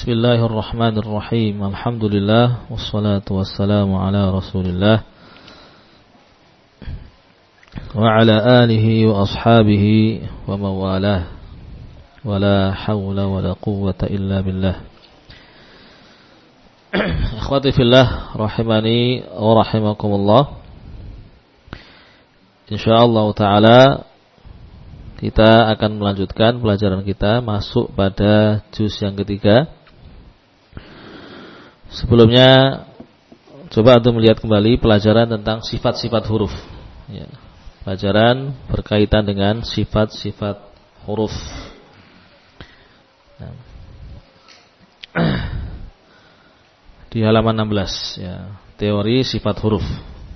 Bismillahirrahmanirrahim. Alhamdulillah wassalatu wassalamu ala Rasulillah wa ala alihi wa ashabihi wa mawalah. Wala hawla wala quwwata illa billah. Ikhwati fillah rahimani wa rahimakumullah. Insyaallah taala kita akan melanjutkan pelajaran kita masuk pada juz yang ketiga. Sebelumnya coba Anda melihat kembali pelajaran tentang sifat-sifat huruf ya. Pelajaran berkaitan dengan sifat-sifat huruf. Nah. Di halaman 16 ya, teori sifat huruf.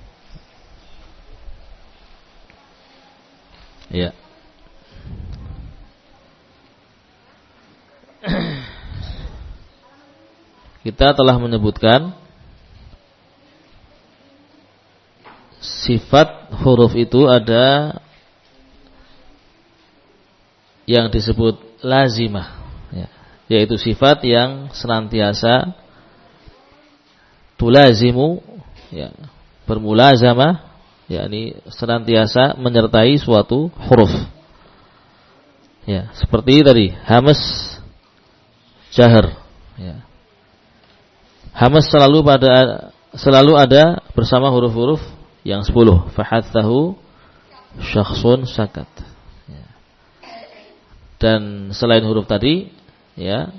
Ya. Kita telah menyebutkan sifat huruf itu ada yang disebut lazimah ya, yaitu sifat yang senantiasa tulazimu ya, bermulazamah yakni senantiasa menyertai suatu huruf. Ya, seperti tadi hamas jahar ya. Hamas selalu ada bersama huruf-huruf yang 10. Fahathahu syakhsun sakat. Ya. Dan selain huruf tadi, ya,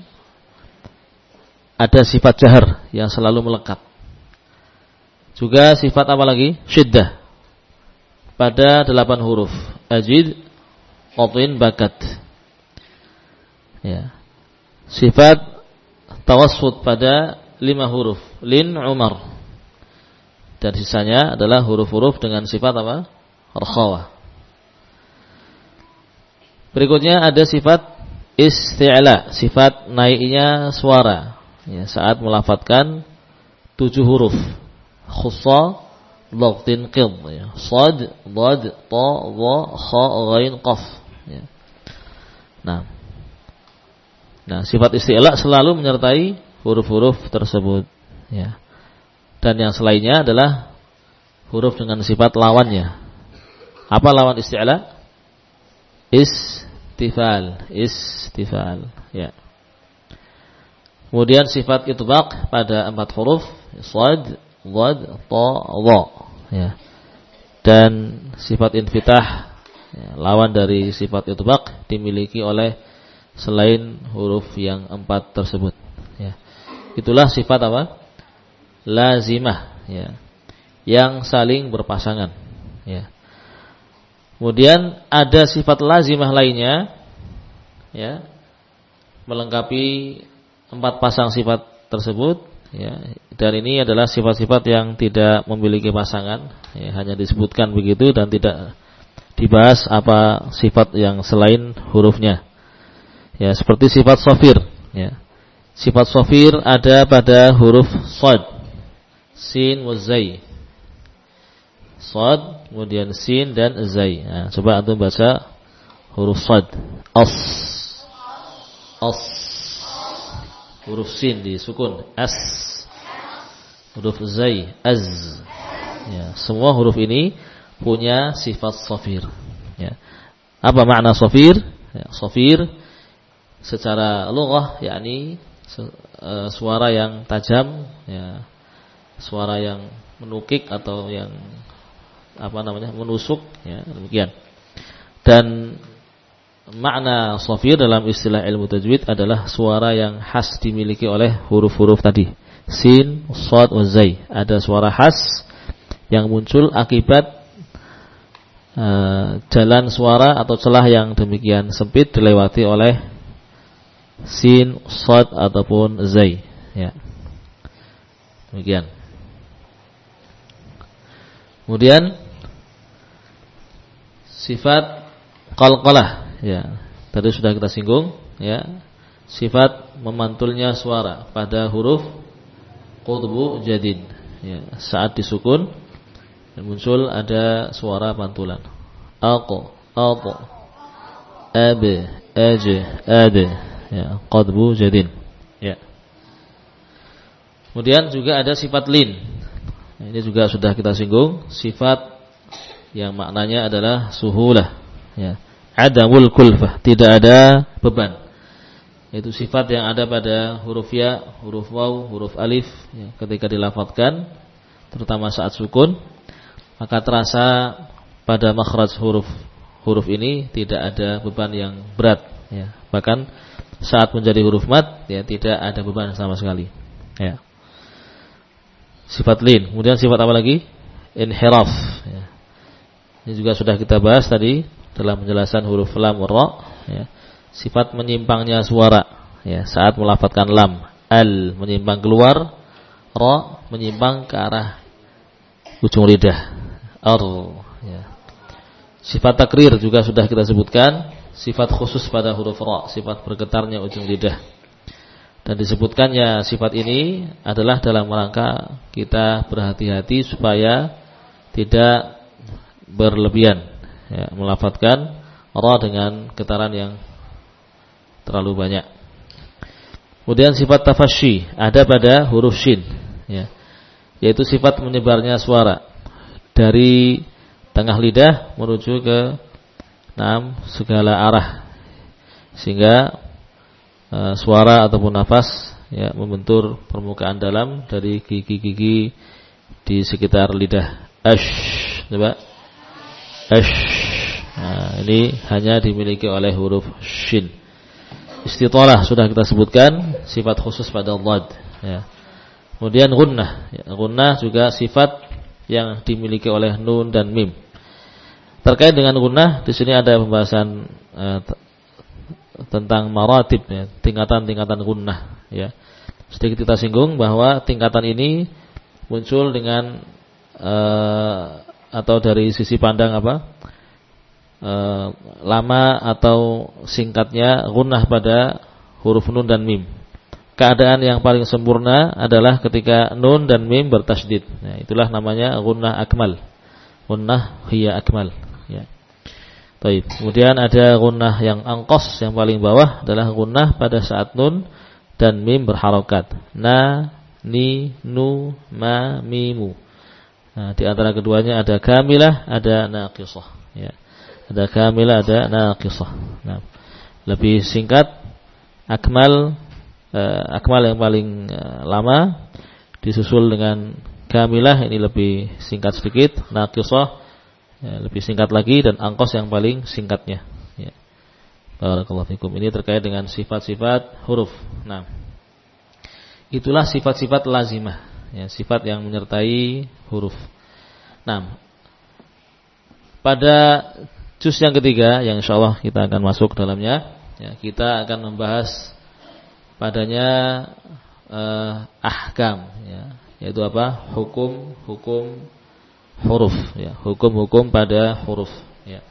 ada sifat jahar yang selalu melekat. Juga sifat apa lagi? Syiddah. Pada 8 huruf. Ajid, qatin, bakat. Ya. Sifat tawassut pada 5 huruf, lin, umar. Dan sisanya adalah huruf-huruf dengan sifat apa? Rakhawah. Berikutnya ada sifat isti'la, sifat naiknya suara ya, saat melafadzkan 7 huruf. Khussa, dhagtin, qid ya. Sad, dad, ta, dha, kha, ghain, qaf ya. Nah, sifat isti'la selalu menyertai huruf-huruf tersebut ya. Dan yang selainnya adalah huruf dengan sifat lawannya. Apa lawan isti'la? Istifal ya. Kemudian sifat itbaq pada 4 huruf, sad, dhad, ta, dha ya. Dan sifat infitah ya, lawan dari sifat itbaq dimiliki oleh selain huruf yang 4 tersebut ya. Itulah sifat apa? Lazimah ya, yang saling berpasangan ya. Kemudian ada sifat lazimah lainnya ya, melengkapi 4 pasang sifat tersebut ya. Dan ini adalah sifat-sifat yang tidak memiliki pasangan ya, hanya disebutkan begitu dan tidak dibahas apa sifat yang selain hurufnya ya. Seperti sifat shafir ya. Sifat shafir ada pada huruf shad, sin, wa zai. Shad, kemudian sin dan zai. Nah, coba antum baca huruf shad. As. Huruf sin disukun. As. Huruf zai. Az. Ya, semua huruf ini punya sifat shafir. Ya. Apa makna shafir? Ya, shafir secara lughah yakni suara yang tajam ya, suara yang menukik atau yang menusuk ya, demikian. Dan makna shafir dalam istilah ilmu tajwid adalah suara yang khas dimiliki oleh huruf-huruf tadi, sin, shad, wa zai. Ada suara khas yang muncul akibat jalan suara atau celah yang demikian sempit dilewati oleh sin, shad ataupun zai ya. Demikian. Kemudian sifat qalqalah ya. Tadi sudah kita singgung ya. Sifat memantulnya suara pada huruf qutbu jadid ya. Saat disukun dan muncul ada suara pantulan. Aqo, ab, aj, ad ya, qadbu jadin ya. Kemudian juga ada sifat lin. Ini juga sudah kita singgung, sifat yang maknanya adalah suhulah, ya. Adamul kulfah, tidak ada beban. Itu sifat yang ada pada huruf ya, huruf waw, huruf alif, ya. Ketika dilafadzkan, terutama saat sukun, maka terasa pada makhraj huruf ini tidak ada beban yang berat, ya. Bahkan saat menjadi huruf mad, ya, tidak ada beban sama sekali, ya. Sifat lin. Kemudian sifat apa lagi? Inhiraf, ya. Ini juga sudah kita bahas tadi dalam penjelasan huruf lam ra, ya. Sifat menyimpangnya suara, ya, saat melafadzkan lam, al menyimpang keluar, ra menyimpang ke arah ujung lidah, ya. Sifat takrir juga sudah kita sebutkan, sifat khusus pada huruf ra, sifat bergetarnya ujung lidah. Dan disebutkannya sifat ini adalah dalam rangka kita berhati-hati supaya tidak berlebihan, ya, melafadzkan ra dengan getaran yang terlalu banyak. Kemudian sifat tafasyi ada pada huruf shin, ya, yaitu sifat menyebarnya suara dari tengah lidah menuju ke segala arah, sehingga suara ataupun nafas, ya, membentur permukaan dalam dari gigi-gigi di sekitar lidah. Coba. Nah, ini hanya dimiliki oleh huruf shin. Istitalah sudah kita sebutkan, sifat khusus pada dhad, ya. Kemudian gunnah, ya, gunnah juga sifat yang dimiliki oleh nun dan mim. Terkait dengan gunnah, di sini ada pembahasan tentang maratib, ya, tingkatan-tingkatan gunnah, ya. Sedikit kita singgung bahwa tingkatan ini muncul dengan atau dari sisi pandang lama atau singkatnya gunnah pada huruf nun dan mim. Keadaan yang paling sempurna adalah ketika nun dan mim bertasydid. Nah, itulah namanya gunnah akmal. Gunnah hiya akmal, ya. Baik. Kemudian ada gunnah yang angkos, yang paling bawah adalah gunnah pada saat nun dan mim berharokat. Na, ni, nu, ma, mimu. Nah, di antara keduanya ada kamilah, ada naqisah, ya. Ada kamilah, ada naqisah. Nah, lebih singkat akmal, akmal yang paling lama disusul dengan kamilah, ini lebih singkat sedikit, naqisah, ya, lebih singkat lagi, dan angkos yang paling singkatnya, ya. Barakallahu fikum. Ini terkait dengan sifat-sifat huruf. Nah, itulah sifat-sifat lazimah, ya, sifat yang menyertai huruf. Nah, pada juz yang ketiga yang insyaallah kita akan masuk dalamnya, ya, kita akan membahas padanya ahkam, ya, yaitu apa? Hukum huruf, ya, hukum-hukum pada huruf, ya.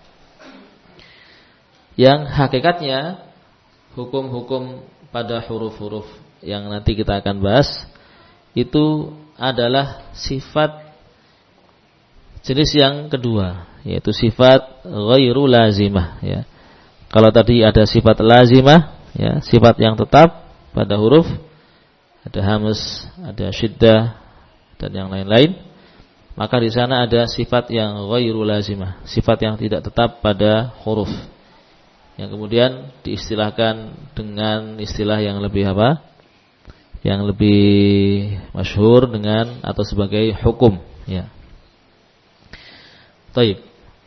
Yang hakikatnya hukum-hukum pada huruf-huruf yang nanti kita akan bahas itu adalah sifat jenis yang kedua, yaitu sifat ghairu lazimah, ya. Kalau tadi ada sifat lazimah, ya, sifat yang tetap pada huruf, ada hamz, ada syiddah, dan yang lain-lain. Maka di sana ada sifat yang ghairu lazimah, sifat yang tidak tetap pada huruf, yang kemudian diistilahkan dengan istilah yang lebih apa? Yang lebih masyhur dengan atau sebagai hukum, ya. Baik.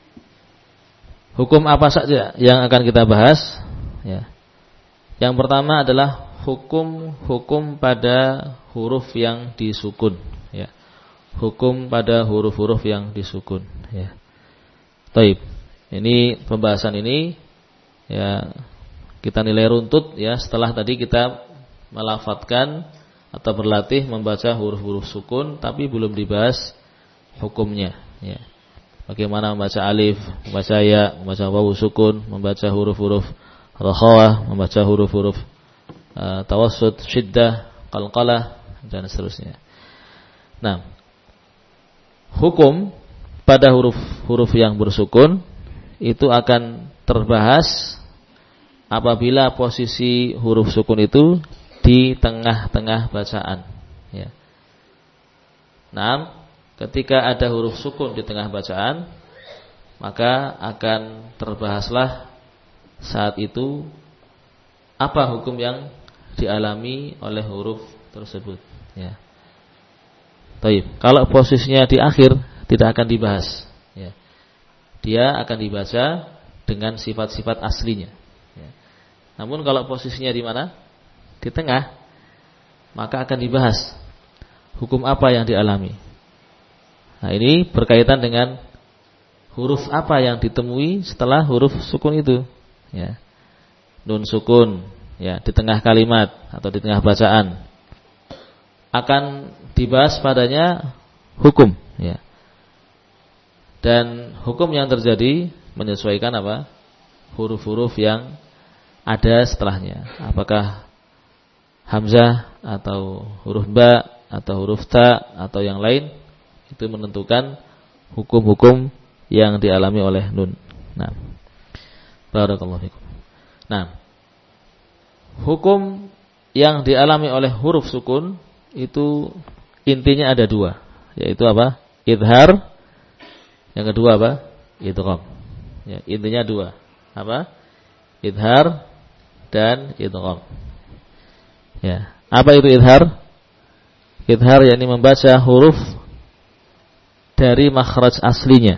Hukum apa saja yang akan kita bahas, ya. Yang pertama adalah hukum pada huruf yang disukun, ya. Hukum pada huruf-huruf yang disukun, ya. Baik. Ini pembahasan ini, ya, kita nilai runtut, ya, setelah tadi kita melafadzkan atau berlatih membaca huruf-huruf sukun tapi belum dibahas hukumnya, ya. Bagaimana membaca alif, membaca ya, membaca wawu sukun, membaca huruf-huruf rakhawah, membaca huruf-huruf tawassut, syiddah, qalqalah, dan seterusnya. Nah, hukum pada huruf-huruf yang bersukun itu akan terbahas apabila posisi huruf sukun itu di tengah-tengah bacaan, ya. Nah, ketika ada huruf sukun di tengah bacaan, maka akan terbahaslah saat itu apa hukum yang dialami oleh huruf tersebut, ya. Baik, kalau posisinya di akhir tidak akan dibahas, ya. Dia akan dibaca dengan sifat-sifat aslinya, ya. Namun kalau posisinya di mana? Di tengah, maka akan dibahas hukum apa yang dialami. Nah, ini berkaitan dengan huruf apa yang ditemui setelah huruf sukun itu, ya. Nun sukun, ya, di tengah kalimat atau di tengah bacaan, akan dibahas padanya hukum, ya. Dan hukum yang terjadi menyesuaikan apa? Huruf-huruf yang ada setelahnya. Apakah hamzah atau huruf ba atau huruf ta atau yang lain, itu menentukan hukum-hukum yang dialami oleh nun. Nah, barakallahu fikum. Nah, hukum yang dialami oleh huruf sukun itu intinya ada dua, yaitu apa? Idhar. Yang kedua apa? Idgham. Ya, intinya dua. Apa? Idhar dan idgham. Ya, apa itu idhar? Idhar yakni membaca huruf dari makhraj aslinya.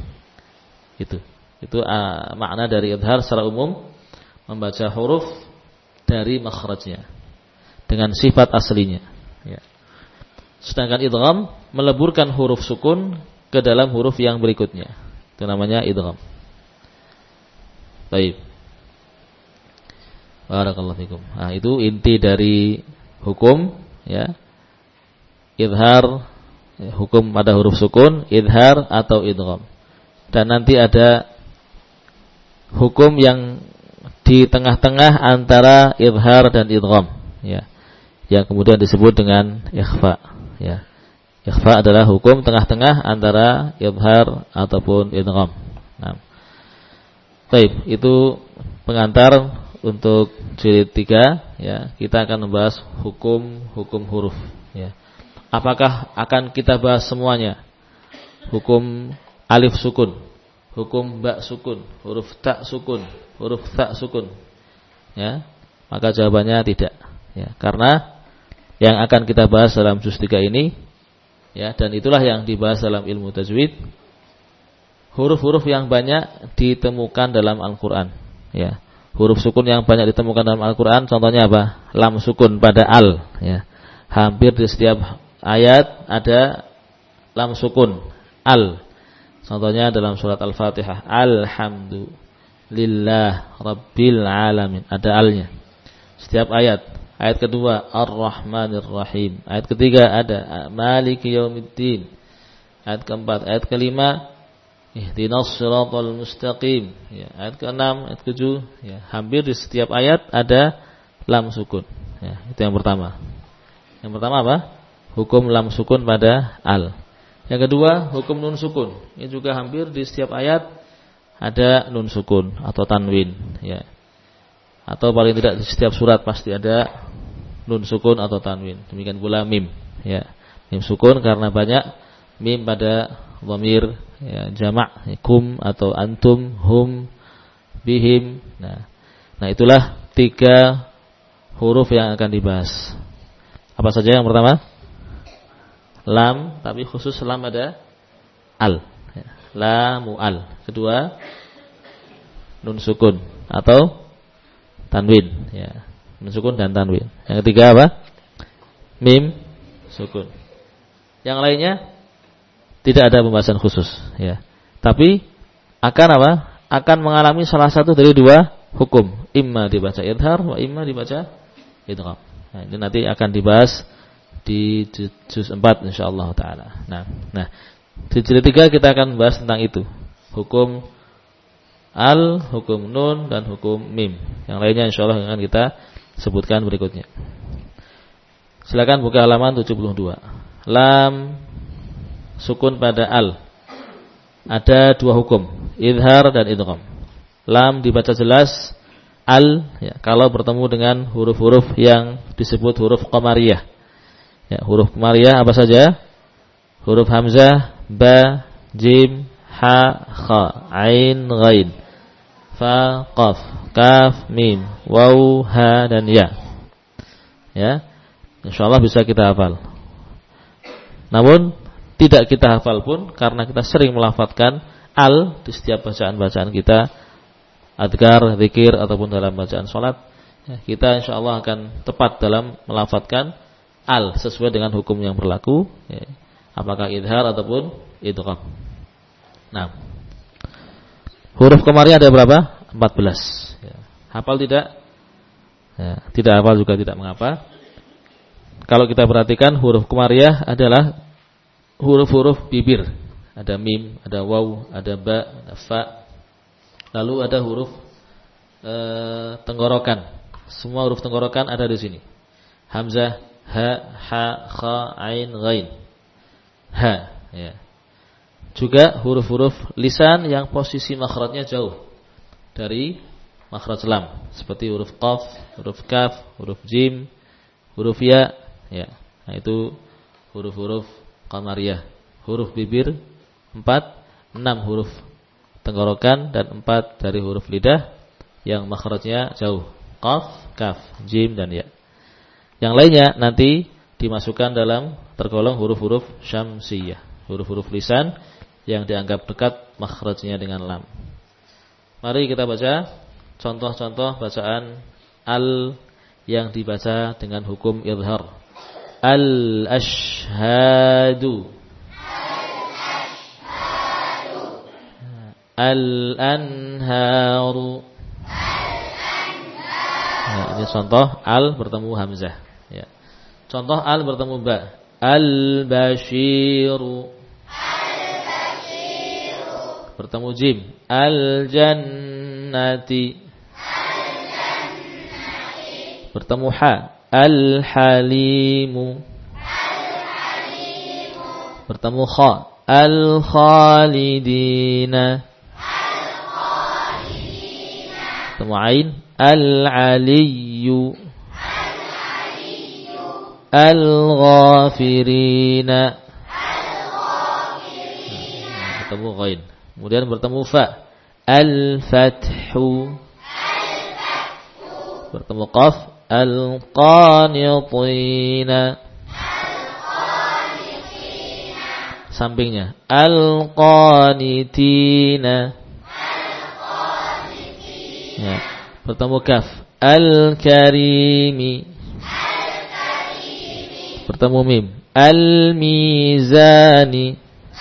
Itu makna dari idhar secara umum, membaca huruf dari makhrajnya dengan sifat aslinya, ya. Sedangkan idgham meleburkan huruf sukun ke dalam huruf yang berikutnya. Itu namanya idgham. Baik. Barakallahu fikum. Nah, itu inti dari hukum, ya. Idhar, ya, hukum pada huruf sukun, idhar atau idgham. Dan nanti ada hukum yang di tengah-tengah antara idhar dan idgham, ya, yang kemudian disebut dengan ikhfa, ya. Ikhfa adalah hukum tengah-tengah antara idhar ataupun idgham. Nah, baik, itu pengantar untuk jilid 3, ya. Kita akan membahas hukum huruf, ya. Apakah akan kita bahas semuanya? Hukum alif sukun, hukum ba sukun, huruf ta sukun, huruf tha sukun, ya. Maka jawabannya tidak, ya. Karena yang akan kita bahas dalam juz 3 ini, ya, dan itulah yang dibahas dalam ilmu tajwid, huruf-huruf yang banyak ditemukan dalam Al-Qur'an, ya. Huruf sukun yang banyak ditemukan dalam Al-Qur'an contohnya apa? Lam sukun pada al, ya. Hampir di setiap ayat ada lam sukun al. Contohnya dalam surat Al-Fatihah, alhamdulillah rabbil alamin, ada alnya. Setiap ayat. Ayat kedua, Ar-Rahmanir Rahim. Ayat ketiga ada Maliki Yaumiddin. Ayat keempat, ayat kelima, Ihdinas Shiratal Mustaqim. Ya, ayat keenam, ayat ketujuh, ya, hampir di setiap ayat ada lam sukun. Ya, itu yang pertama. Yang pertama apa? Hukum lam sukun pada al. Yang kedua, hukum nun sukun. Ini juga hampir di setiap ayat ada nun sukun atau tanwin, ya. Atau paling tidak di setiap surat pasti ada nun sukun atau tanwin. Demikian pula mim, ya. Mim sukun karena banyak mim pada dhamir, ya, jamak, ya, kum atau antum, hum, bihim. Nah, itulah 3 huruf yang akan dibahas. Apa saja yang pertama? Lam, tapi khusus lam ada al, ya. Lamu al. Kedua, nun sukun atau tanwin, ya. Nun sukun dan tanwin. Yang ketiga apa? Mim sukun. Yang lainnya tidak ada pembahasan khusus, ya. Tapi akan apa? Akan mengalami salah satu dari 2 hukum. Imma dibaca idhar, wa imma dibaca idgham. Nah, ini nanti akan dibahas di juz 4 insyaallah taala. Nah, di jilid 3 kita akan bahas tentang itu. Hukum al, hukum nun dan hukum mim. Yang lainnya insyaallah akan kita sebutkan berikutnya. Silakan buka halaman 72. Lam sukun pada al. Ada 2 hukum, idhar dan idgham. Lam dibaca jelas, al, ya, kalau bertemu dengan huruf-huruf yang disebut huruf qamariyah. Ya, huruf qamariyah apa saja? huruf hamzah, ba, jim, ha, kha, ain, ghain, fa, qaf, kaf, mim, waw, ha, dan ya. Ya, insyaallah bisa kita hafal. Namun tidak kita hafal pun karena kita sering melafadzkan al di setiap bacaan-bacaan kita, adkar, zikir ataupun dalam bacaan salat, ya, kita insyaallah akan tepat dalam melafadzkan al sesuai dengan hukum yang berlaku, ya, apakah idhar ataupun idgham. Nah, huruf qamariyah ada berapa? 14. Ya. Hafal tidak? Ya, tidak hafal juga tidak mengapa. Kalau kita perhatikan huruf qamariyah adalah huruf-huruf bibir. Ada mim, ada waw, ada ba, ada fa. Lalu ada huruf tenggorokan. Semua huruf tenggorokan ada di sini. Hamzah, ha, ha, kha, ain, ghain. Ha, ya. Juga huruf-huruf lisan yang posisi makhrajnya jauh dari makhraj lam, seperti huruf qaf, huruf kaf, huruf jim, huruf ya, ya. Nah, itu huruf-huruf qamariyah. Huruf bibir 4, 6 huruf tenggorokan dan 4 dari huruf lidah yang makhrajnya jauh. Qaf, kaf, jim dan ya. Yang lainnya nanti dimasukkan dalam tergolong huruf-huruf syamsiyah, huruf-huruf lisan yang dianggap dekat makhrajnya dengan lam. Mari kita baca contoh-contoh bacaan al yang dibaca dengan hukum idhar. Al-ashhadu, al-anharu. Nah, ini contoh al bertemu hamzah, ya. Contoh al bertemu ba. Al-bashiru, bertemu jim. Al-jannati, bertemu ha. Al-halimu, bertemu kha. Al-khalidina, bertemu ain. Al-aliyyu, al-ghafirina, bertemu ghain. Kemudian bertemu fa. Al-fathu, bertemu qaf. Al-qanitina, sampingnya. Al-qanitina, ya. Bertemu kaf. Al-karimi, bertemu mim. Al-mizani,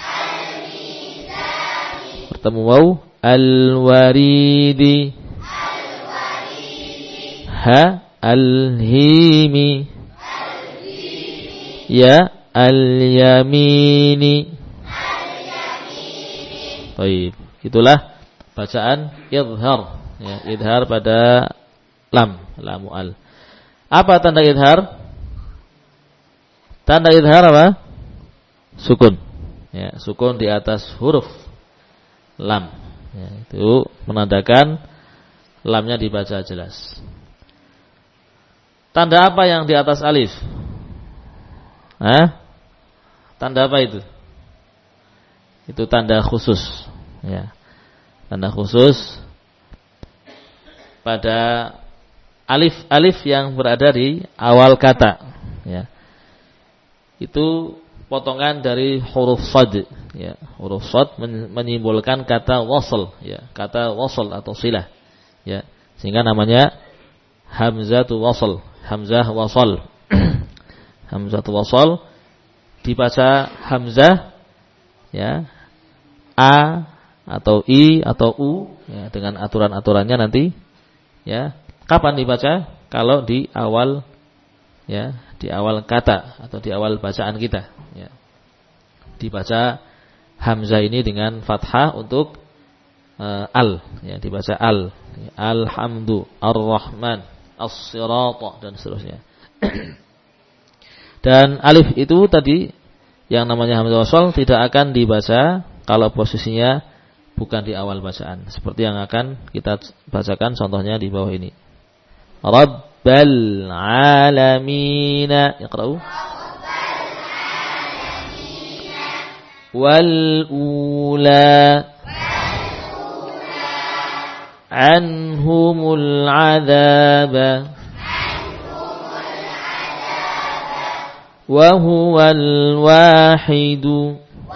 bertemu waw. Al-waridi, ha. Al-himi, ya. Al-yamini. Baik, itulah bacaan idhar, ya, idhar pada lam, lamu al. Apa tanda idhar? Tanda idhar apa? Sukun, ya, sukun di atas huruf lam, ya, itu menandakan lamnya dibaca jelas. Tanda apa yang di atas alif? Tanda apa itu? Itu tanda khusus, ya. Tanda khusus pada alif yang berada di awal kata, ya. Itu potongan dari huruf shad, ya. Huruf shad menyimbolkan kata wasl, ya, kata wasl atau silah, ya. Sehingga namanya hamzatu wasl, hamzah wasl. Hamzatu wasl dibaca hamzah, ya, a atau i atau u, ya, dengan aturan-aturannya nanti, ya. Kapan dibaca? Kalau di awal, ya, di awal kata atau di awal bacaan kita, ya. Dibaca hamzah ini dengan fathah untuk al, ya, dibaca al, alhamdu, ar-rahman, as-sirata dan seterusnya. Dan alif itu tadi yang namanya hamzah wasl tidak akan dibaca kalau posisinya bukan di awal bacaan, seperti yang akan kita bacakan contohnya di bawah ini. Rabbal alamin, iqra'u. والأولى عنهم العذاب وهو الواحد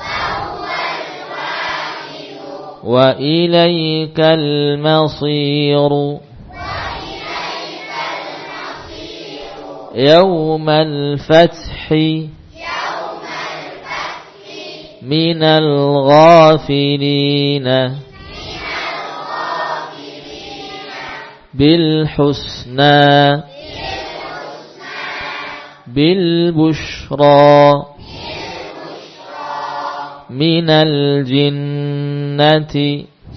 وإليك المصير يوم الفتح من الغافلين بالحسنى بالبشرى من الجنة.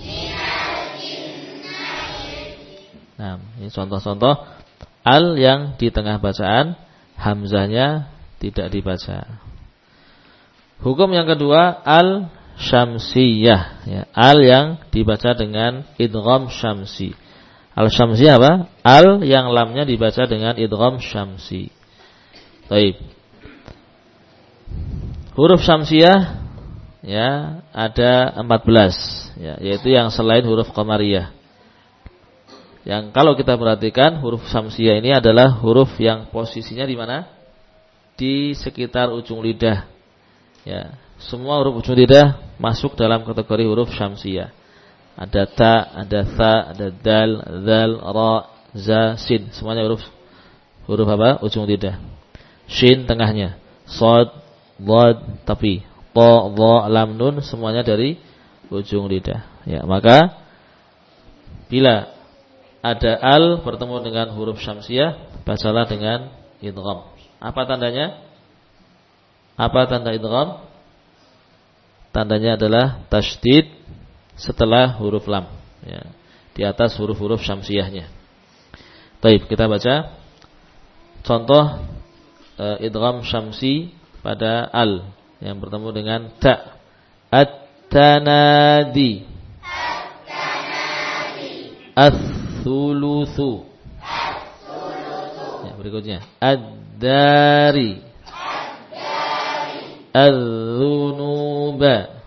Nah, ini contoh-contoh al yang di tengah bacaan hamzahnya tidak dibaca. Hukum yang kedua al syamsiyah, ya, al yang dibaca dengan idgham syamsi. Al syamsiyah apa? Al yang lamnya dibaca dengan idgham syamsi. Baik. Huruf syamsiyah ya ada 14 ya, yaitu yang selain huruf qamariyah. Yang kalau kita perhatikan huruf syamsiyah ini adalah huruf yang posisinya di mana? Di sekitar ujung lidah. Ya, semua huruf ujung lidah masuk dalam kategori huruf syamsiyah. Ada ta, ada tha, ada dal, dzal, ra, za, sin. Semuanya huruf apa? Ujung lidah. Shin tengahnya, shad, dhad, tapi ta, dha, lam, nun semuanya dari ujung lidah. Ya, maka bila ada al bertemu dengan huruf syamsiyah, bacalah dengan idgham. Apa tandanya? Apa tanda idgham? Tandanya adalah tasydid setelah huruf lam, ya, di atas huruf-huruf syamsiyahnya. Baik, kita baca contoh idgham syamsi pada al yang bertemu dengan ta. At-tanadi, ats-tsulusu, ya, berikutnya ad-dari, az-dzunuba,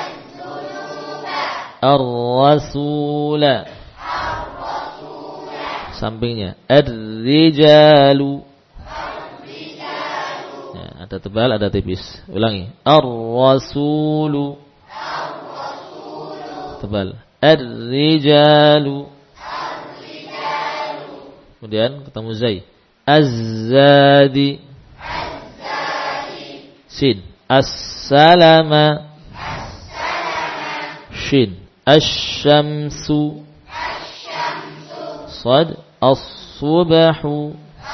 ar-rasula, sampingnya ar-rijalu, ya, ada tebal ada tipis. Ulangi, ar-rasulu, tebal, ar-rijalu, kemudian ketemu zai, az-zadi, sin, as-salama, shin, asy-syamsu, sad, as-subhu,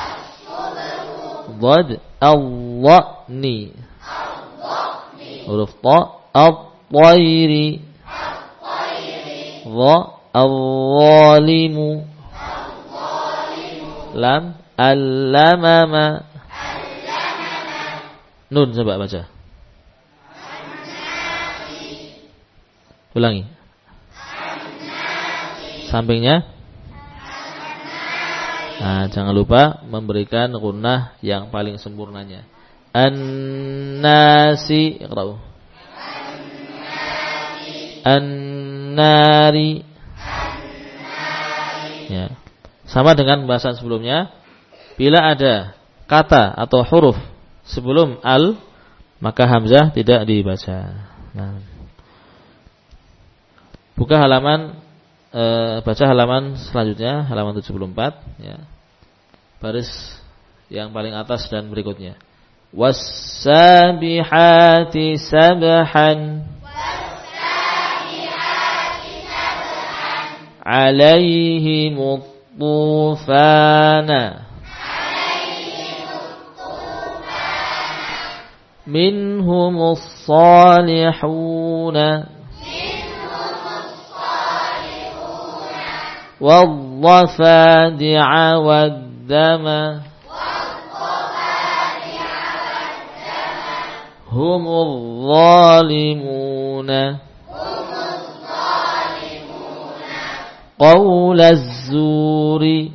dhad, al-dhani, huruf ta, at-tayri, dha, al-zalimu, lam, al-lamama, nun. Coba baca. Ulangi. Sampingnya. Nah, jangan lupa memberikan gunnah yang paling sempurnanya. An-nasi, iqra'u. An-nari. Ya. Sama dengan pembahasan sebelumnya, bila ada kata atau huruf sebelum al, maka hamzah tidak dibaca. Nah, buka halaman, baca halaman selanjutnya, halaman 74, ya. Baris yang paling atas dan berikutnya. Was-sabihati sabhan, alaihimut tufana, minhumus salihuna, wadh-dhafadi'a wad-dama, humudz zalimuna, qaulaz zuri.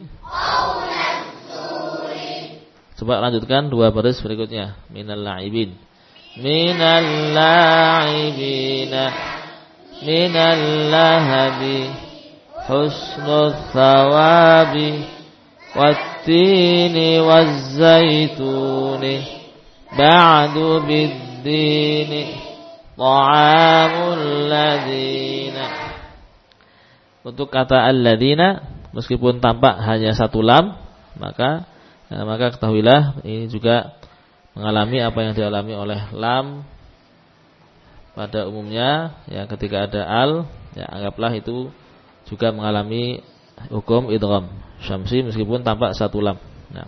Coba lanjutkan dua baris berikutnya. Minal la'ibin. minal la'ibina minal lahabi husnul thawabi wattini wazzaituni ba'du biddini ta'amul ladina. Untuk kata alladzina meskipun tampak hanya satu lam, maka ketahuilah ini juga mengalami apa yang dialami oleh lam pada umumnya ya, ketika ada al ya, anggaplah itu juga mengalami hukum idgham syamsi meskipun tampak satu lam. Nah.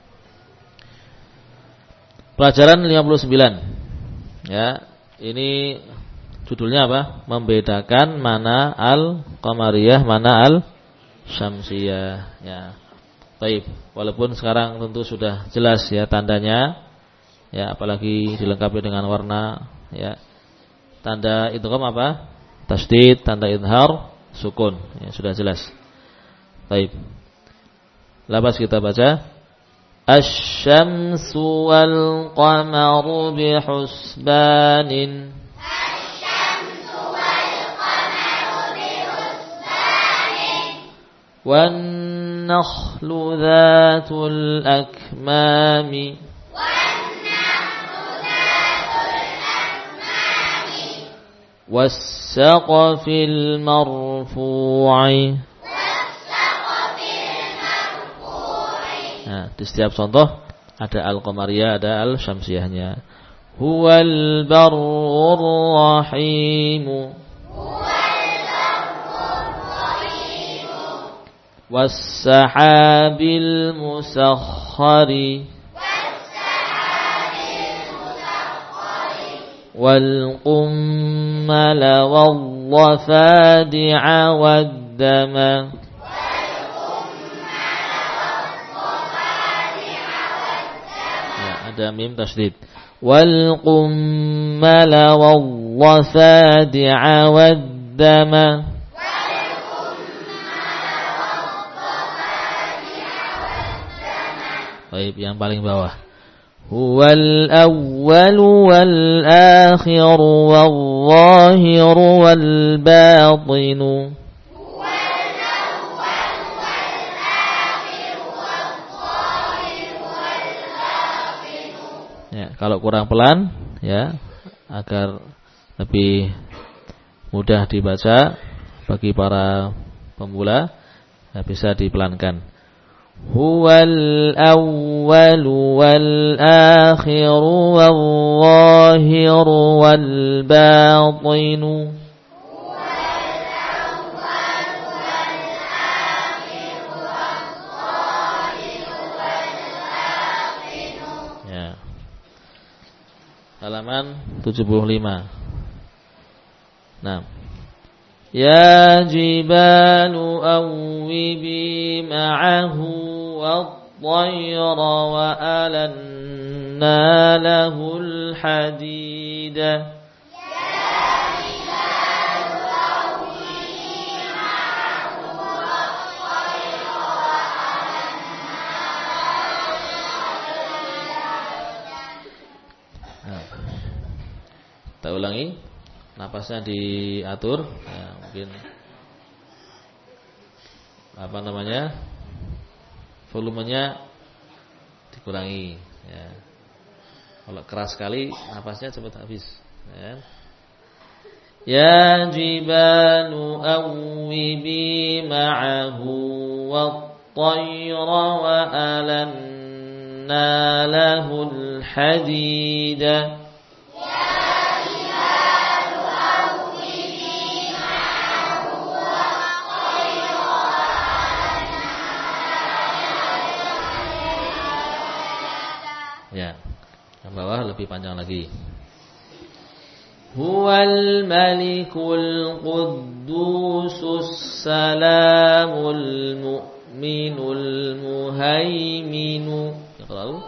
Pelajaran 59. Ya, ini judulnya apa? Membedakan mana al-qamariyah, mana al-syamsiyah ya. Baik, walaupun sekarang tentu sudah jelas ya tandanya. Ya, apalagi dilengkapi dengan warna ya. Tanda idgham apa? Tasydid, tanda idhar sukun. Ya, sudah jelas. Baik. Lapas kita baca. Asy-syamsu wal qamaru bihusbanin. Asy-syamsu wal qamaru bihusbanin. Wan nakhlu dzatul akmami. والسقف المرفوع. Nah, di setiap contoh ada al-qamariyah, ada al-syamsiyahnya. Huwal barrur rahim. Was-sahabil musakhkhari. والقمل والضفادع والدم. Ya, ada mim tasydid. والقمل والضفادع والدم. Baik, yang paling bawah. Huwal awwalu wal akhiru wal zahiru wal batinu. Huwal awwalu wal akhiru wal zahiru wal batinu. Ya, kalau kurang pelan ya, agar lebih mudah dibaca bagi para pemula ya, bisa dipelankan. Huwal awwalu wal akhiru wal zahiru wal batinu. Huwal awwalu wal akhiru wal zahiru wal batinu. Ya. Halaman 75. Nah. Ya jibalu awwibi ma'ahu wat-tayra wa alanna lahul hadida. Ya jibalu awwibi ma'ahu wat-tayra wa alanna. Kita ulangi. Napasnya diatur ya, mungkin apa namanya, volumenya dikurangi ya. Kalau keras sekali napasnya cepat habis ya. Ya jibalu awwibi ma'ahu wat-tayra wa alanna lahul hadida. Ya, yang bawah lebih panjang lagi. Huwal malikul quddusus salamul mu'minul muhaiminu. Yang lalu.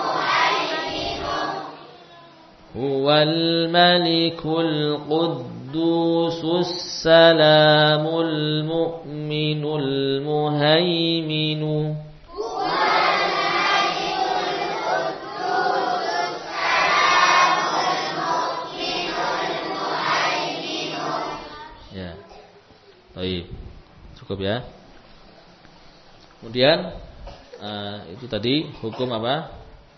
Huwal malikul quddusus Quddusus salamul mu'minul muhaiminu. Ya. Baik. Cukup ya. Kemudian itu tadi hukum apa?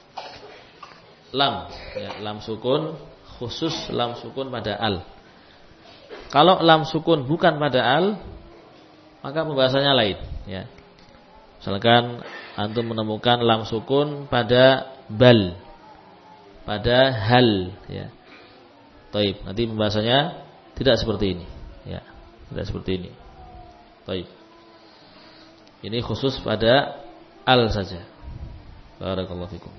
Lam, ya, lam sukun, khusus lam sukun pada al. Kalau lam sukun bukan pada al, maka pembahasannya lain, ya. Misalkan antum menemukan lam sukun pada bal, pada hal, ya. Taib. Nanti pembahasannya tidak seperti ini, ya. Tidak seperti ini. Taib. Ini khusus pada al saja. Barakallahu fikum.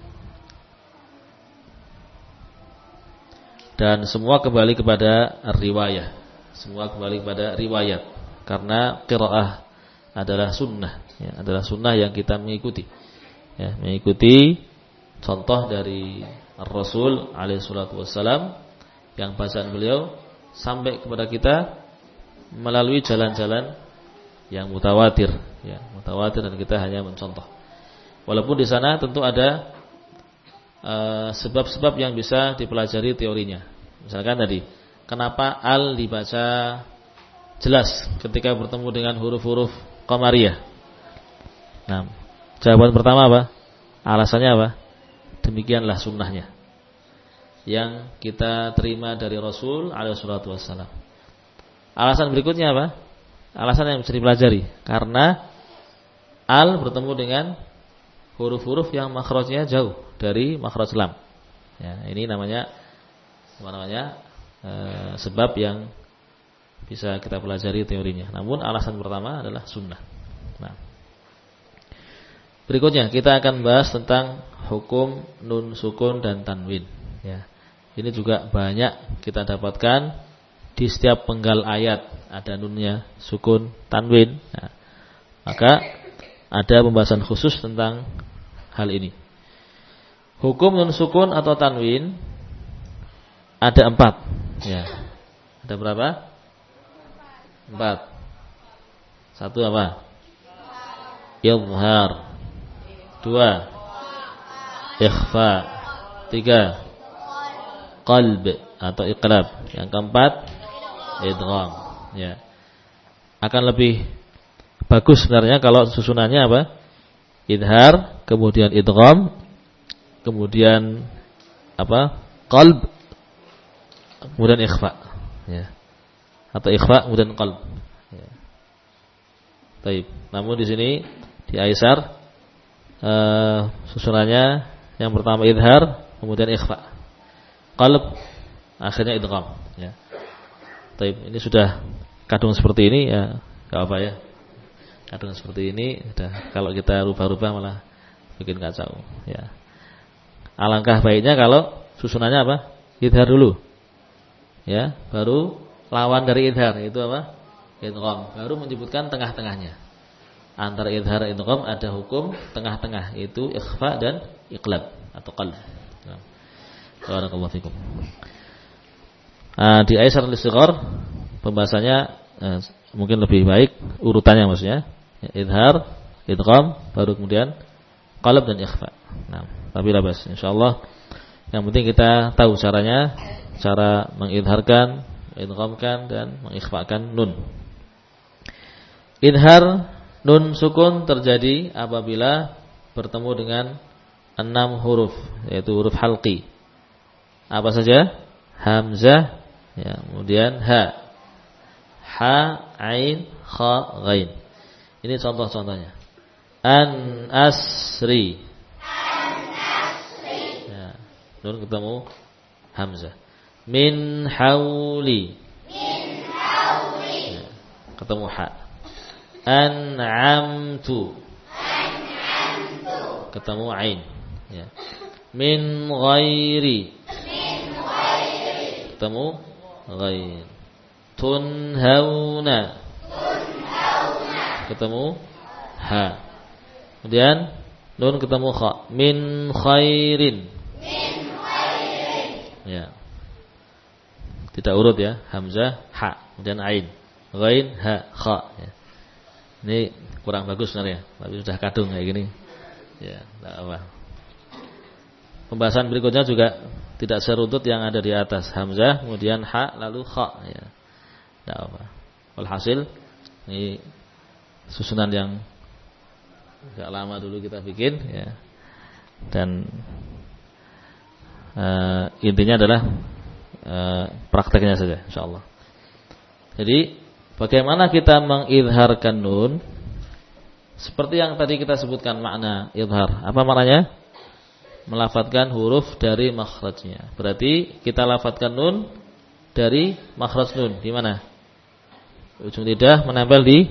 Dan semua kembali kepada riwayah. Semua kembali kepada riwayat. Karena qiraah adalah sunnah, ya, adalah sunnah yang kita mengikuti, ya, mengikuti contoh dari Rasul alaihi salatu wassalam yang bacaan beliau sampai kepada kita melalui jalan-jalan yang mutawatir, ya, mutawatir, dan kita hanya mencontoh. Walaupun di sana tentu ada sebab-sebab yang bisa dipelajari teorinya. Misalkan tadi, kenapa al dibaca jelas ketika bertemu dengan huruf-huruf qamariyah? Nah, jawaban pertama apa? Alasannya apa? Demikianlah sunnahnya yang kita terima dari Rasul alaihi salatu wassalam. Alasan berikutnya apa? Alasan yang bisa dipelajari, karena al bertemu dengan huruf-huruf yang makhrajnya jauh dari makhraj lam. Ya, ini namanya apa namanya? Sebab yang bisa kita pelajari teorinya. Namun alasan pertama adalah sunnah. Nah, berikutnya kita akan bahas tentang hukum nun sukun dan tanwin. Ya, ini juga banyak kita dapatkan di setiap penggal ayat, ada nunnya, sukun, tanwin. Nah, maka ada pembahasan khusus tentang hal ini. Hukum nun sukun atau tanwin ada 4. Ya. Ada berapa? 4. Satu apa? Izhar. 2 ikhfa. 3 qalb atau iqlab. Yang keempat idgham. Ya. Akan lebih bagus sebenarnya kalau susunannya apa? Idhar, kemudian idgham, kemudian apa? Qalb, kemudian ikhfa, ya. Atau ikhfa kemudian qalb. Ya. Baik. Namun di sini di Aisar susunannya yang pertama idhar, kemudian ikhfa, qalb, akhirnya idgham, ya. Baik, ini sudah kadung seperti ini ya, enggak apa ya. Kadung seperti ini sudah, kalau kita rubah-rubah malah bikin kacau, ya. Alangkah baiknya kalau susunannya apa? Idhar dulu. Ya, baru lawan dari idhar itu apa? Idgham. Baru menyebutkan tengah-tengahnya. Antara idhar dan idgham ada hukum tengah-tengah, itu ikhfa dan iqlab atau qalb. Nah, barakallahu fikum. Di Aisar al-Istighar pembahasannya mungkin lebih baik urutannya maksudnya. Idhar, idgham, baru kemudian qalb dan ikhfa. Nah, tapi labas insyaallah. Yang penting kita tahu caranya, cara mengidharkan, idghamkan dan mengikhfakan nun. Idhar nun sukun terjadi apabila bertemu dengan 6 huruf, yaitu huruf halqi. Apa saja? Hamzah, ya, kemudian ha, ain, kha, ghain. Ini contoh-contohnya. An asri. Ya, nun ketemu hamzah. Min hauli. Ya, ketemu ha. An'amtu. Ketemu ain. Ya. Min ghairi. Ketemu ghain. Tunhauna. Ketemu ha. Kemudian nun ketemu kha. Min khairin. Ya. Tidak urut ya. Hamzah, ha, kemudian ain, ghain, ha, kha. Ya. Ini kurang bagus sebenarnya, tapi sudah kadung kayak gini. Ya, tidak apa. Pembahasan berikutnya juga tidak seruntut yang ada di atas. Hamzah, kemudian ha, lalu kha. Ya, tidak apa. Walhasil ini susunan yang agak lama dulu kita bikin, ya. Dan intinya adalah prakteknya saja, insyaallah. Jadi bagaimana kita mengidharkan nun? Seperti yang tadi kita sebutkan makna idhar. Apa maknanya? Melafadzkan huruf dari makhrajnya. Berarti kita lafadzkan nun dari makhraj nun. Di mana? Ujung lidah menempel di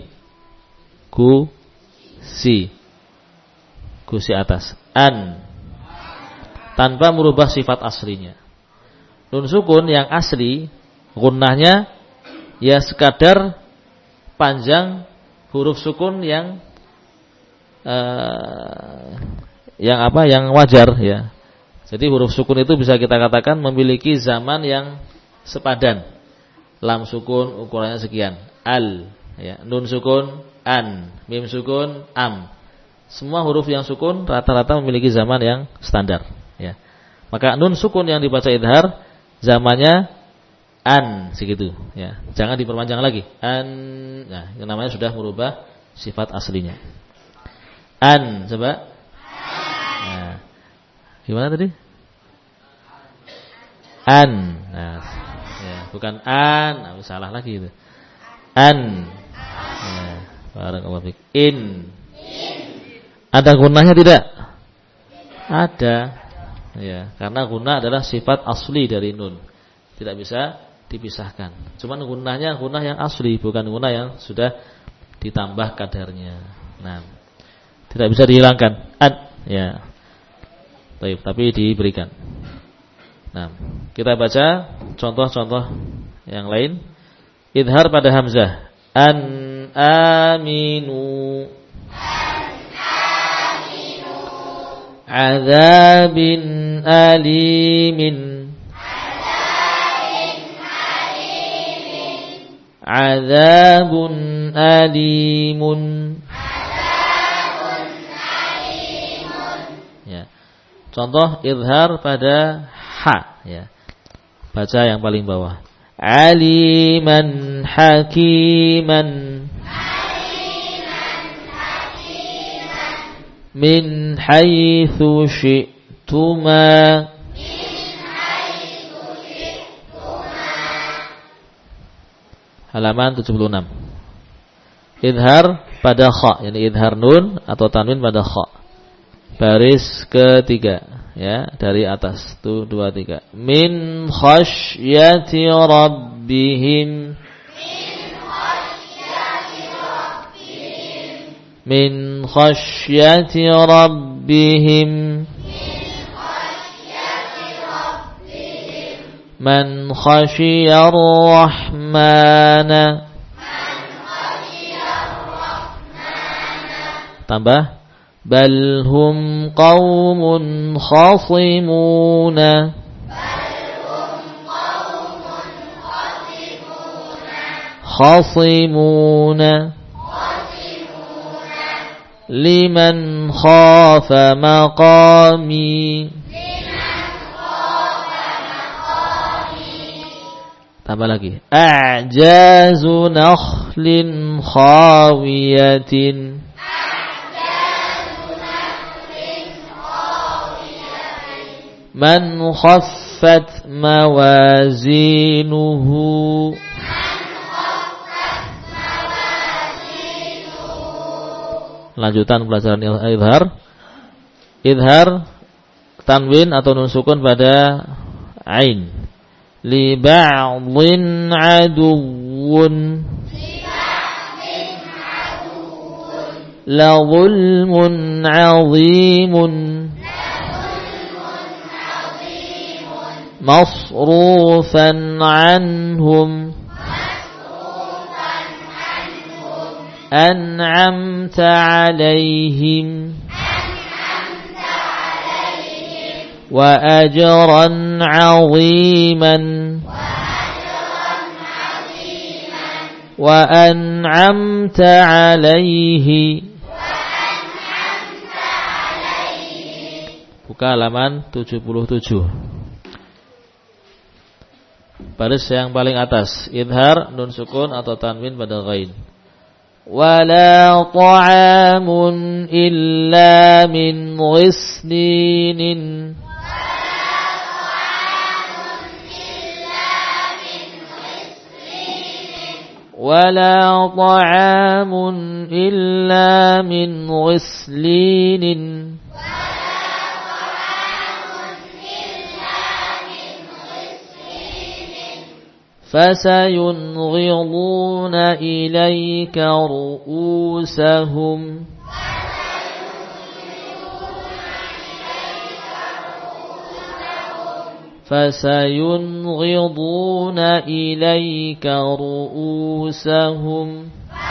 gusi atas. An, tanpa merubah sifat aslinya. Nun sukun yang asli gunnahnya ya sekadar panjang huruf sukun yang wajar ya. Jadi huruf sukun itu bisa kita katakan memiliki zaman yang sepadan. Lam sukun ukurannya sekian, al ya, nun sukun an, mim sukun am. Semua huruf yang sukun rata-rata memiliki zaman yang standar ya. Maka nun sukun yang dibaca idhar zamannya an segitu ya. Jangan diperpanjang lagi. An, nah, yang namanya sudah merubah sifat aslinya. An, coba. Nah, gimana tadi? An. Nah, ya, bukan an, nah, salah lagi itu. An. Ya, barakallahu fik. In. Ada gunanya tidak? Ada. Ya, karena guna adalah sifat asli dari nun. Tidak bisa dipisahkan. Cuman gunanya guna yang asli, bukan guna yang sudah ditambah kadarnya. Nah, tidak bisa dihilangkan. Ya. Baik, tapi diberikan. Nah, kita baca contoh-contoh yang lain. Idhar pada hamzah. An aminu. Adzabin alimin. Adzabun alimun. Ya. Contoh idhar pada ha ya. Baca yang paling bawah. Aliman hakiman. Min haitsu syi'tuma. Halaman 76. Idhar pada kha, yakni idhar nun atau tanwin pada kha. Baris ketiga ya, dari atas. 1 2 3. Min khasyati rabbihim. Min khasyati rabbihim. Man khasyiyar rahmana. Tambah. Bal hum qaumun khasimuna. Khasimuna. Liman khafa maqami. Tambah lagi. A'jazu nakhlin khawiyatin. Man khaffat mawazinuhu. Lanjutan pelajaran idhar. Idhar tanwin atau nun sukun pada ain. Li ba'dhin aduwwun. La zulmun 'azimun. Masrufan 'anhum. أنعمت عليهم وأجرا عظيما wa an'amta alaihi. Buka halaman 77. Baris yang paling atas, idhar nun sukun atau tanwin pada ghain. Wala ta'amun illa min ghislinin. Wala ta'amun illa min ghislinin. فسينغضون إليك رؤوسهم فسينغضون إليك رؤوسهم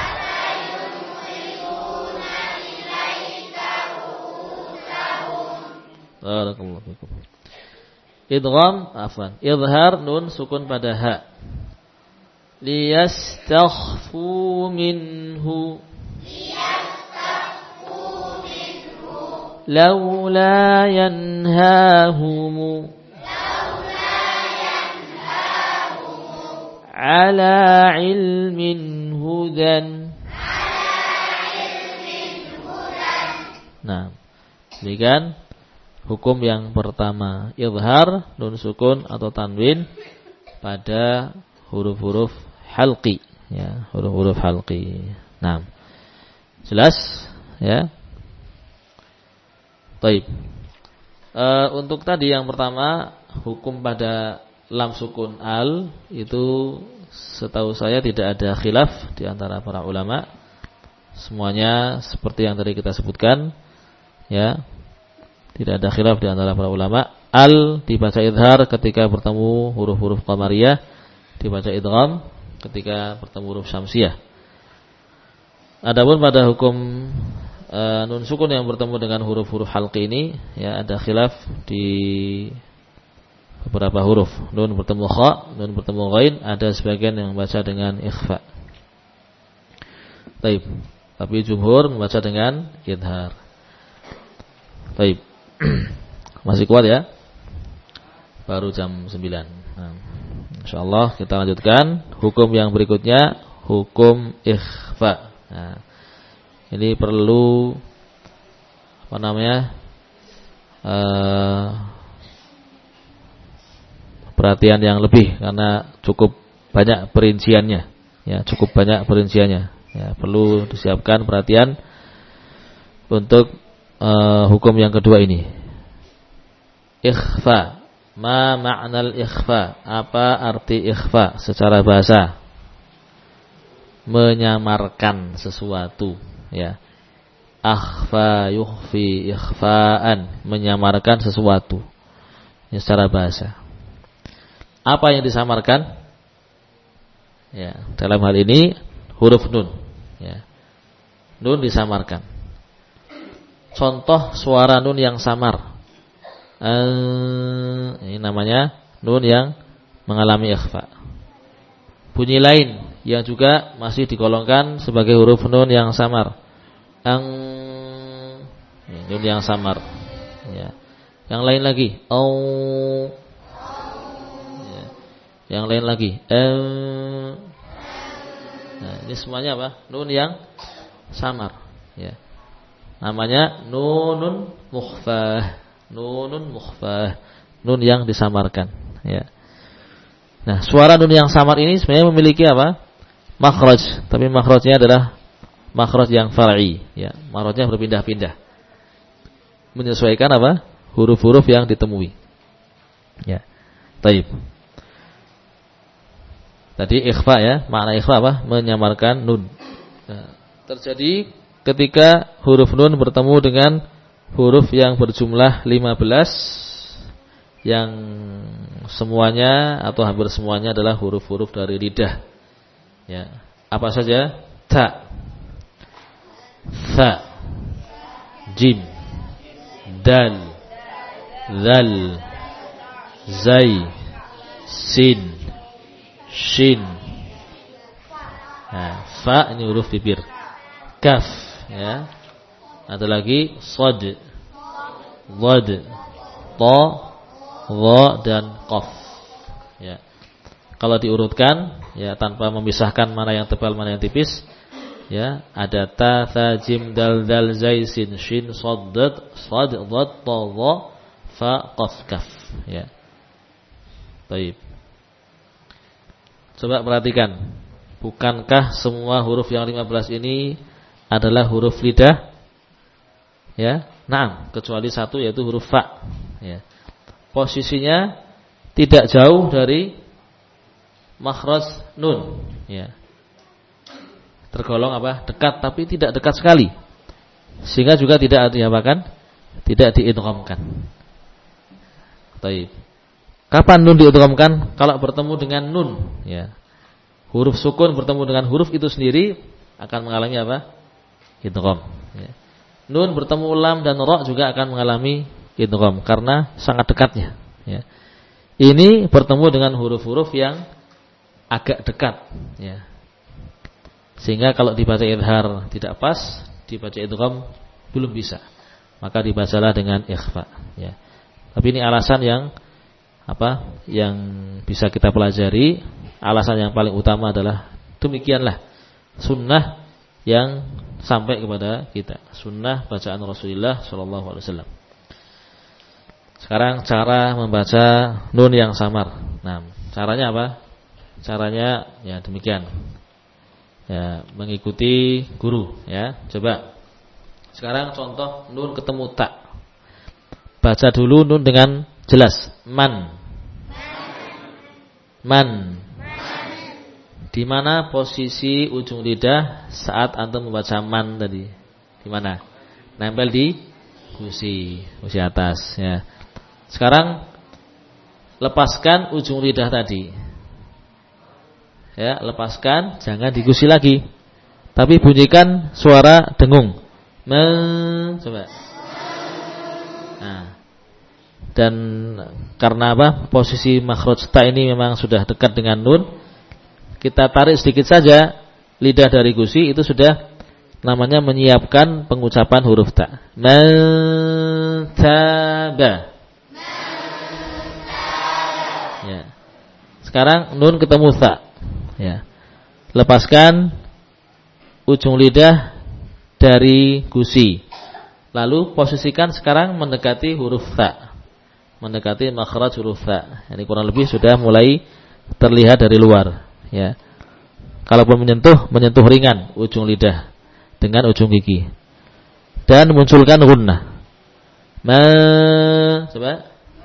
بارك الله فيكم. Idgham, afwan. Idhar nun sukun pada ha. Liyastakhfu minhu. Laula yanhahumu. Ala ilmin hudan. Nah, demikian hukum yang pertama, izhar nun sukun atau tanwin pada huruf-huruf halqi, ya, huruf-huruf halqi. Nah, jelas, ya. Baik. Untuk tadi yang pertama, hukum pada lam sukun al itu setahu saya tidak ada khilaf di antara para ulama. Semuanya seperti yang tadi kita sebutkan, ya. Tidak ada khilaf di antara para ulama. Al dibaca idhar ketika bertemu huruf-huruf qamariyah, dibaca idgham ketika bertemu huruf syamsiyah. Adapun pada hukum nun sukun yang bertemu dengan huruf-huruf halqi ini, ya, ada khilaf di beberapa huruf. Nun bertemu kha, nun bertemu ghain, ada sebagian yang membaca dengan ikhfa. Baik. Tapi jumhur membaca dengan idhar. Baik. Masih kuat ya? Baru jam 9. Nah, insyaallah kita lanjutkan hukum yang berikutnya, hukum ikhfa. Nah, ini perlu apa namanya? Perhatian yang lebih karena cukup banyak perinciannya. Ya, cukup banyak perinciannya. Ya, perlu disiapkan perhatian untuk hukum yang kedua ini. Ikhfa. Ma ma'nal ikhfa? Apa arti ikhfa secara bahasa? Menyamarkan sesuatu, ya. Akhfa yukhfi ikhfaan, menyamarkan sesuatu. Ya, secara bahasa. Apa yang disamarkan? Ya, dalam hal ini huruf nun, ya. Nun disamarkan. Contoh suara nun yang samar. Ini namanya nun yang mengalami ikhfa. Bunyi lain yang juga masih digolongkan sebagai huruf nun yang samar. Nun yang samar. Ya. Yang lain lagi. Ya. Yang lain lagi. Nah, ini semuanya apa? Nun yang samar. Ya. Namanya nunun mukhfah. Nunun mukhfah. Nun yang disamarkan, ya. Nah, suara nun yang samar ini sebenarnya memiliki apa? Makhraj, tapi makhrajnya adalah makhraj yang far'i, ya. Makhrajnya berpindah-pindah. Menyesuaikan apa? Huruf-huruf yang ditemui. Ya. Baik. Tadi ikhfa, ya. Makna ikhfa apa? Menyamarkan nun. Nah, terjadi ketika huruf nun bertemu dengan huruf yang berjumlah 15 yang semuanya atau hampir semuanya adalah huruf-huruf dari lidah. Ya. Apa saja? Ta, tha, jim, dal, zal, zai, sin, shin, Nah, fa ini huruf bibir. Kaf, ya. Ada lagi shad, dhad, ta, dha dan qaf. Ya. Kalau diurutkan ya tanpa memisahkan mana yang tebal mana yang tipis, ya, ada ta, tha, jim, dal, dal, zai, sin, shin, shad, dad, ta, dha, fa, qaf, kaf, ya. Baik. Coba perhatikan. Bukankah semua huruf yang 15 ini adalah huruf lidah? Ya, na'am, kecuali satu yaitu huruf fa. Ya. Posisinya tidak jauh dari makhraj nun. Ya. Tergolong apa? Dekat, tapi tidak dekat sekali. Sehingga juga tidak diapakan? Tidak diidghamkan. Baik. Kapan nun diidghamkan? Kalau bertemu dengan nun, ya. Huruf sukun bertemu dengan huruf itu sendiri akan mengalami apa? Idgham. Ya. Nun bertemu lam dan ra juga akan mengalami idgham karena sangat dekatnya. Ya. Ini bertemu dengan huruf-huruf yang agak dekat. Ya. Sehingga kalau dibaca idhar tidak pas, dibaca idgham belum bisa. Maka dibacalah dengan ikhfa. Ya. Tapi ini alasan yang apa? Yang bisa kita pelajari. Alasan yang paling utama adalah demikianlah sunnah yang sampai kepada kita, sunnah bacaan Rasulullah SAW. Sekarang cara membaca nun yang samar. Nah, caranya apa? Caranya ya demikian. Ya, mengikuti guru. Ya, coba. Sekarang contoh nun ketemu ta. Baca dulu nun dengan jelas. Man. Di mana posisi ujung lidah saat antum membaca man tadi? Di mana? Nempel di gusi atas, ya. Sekarang lepaskan ujung lidah tadi. Ya, lepaskan, jangan di gusi lagi. Tapi bunyikan suara dengung. Coba. Nah. Dan karena apa? Posisi makhraj ta ini memang sudah dekat dengan nun. Kita tarik sedikit saja lidah dari gusi, itu sudah namanya menyiapkan pengucapan huruf ta. Mantaba. Ya. Sekarang nun ketemu ta. Ya. Lepaskan ujung lidah dari gusi. Lalu posisikan sekarang mendekati huruf ta. Mendekati makhraj huruf ta. Ini kurang lebih sudah mulai terlihat dari luar. Ya, kalaupun menyentuh ringan ujung lidah dengan ujung gigi dan munculkan gunnah. Coba.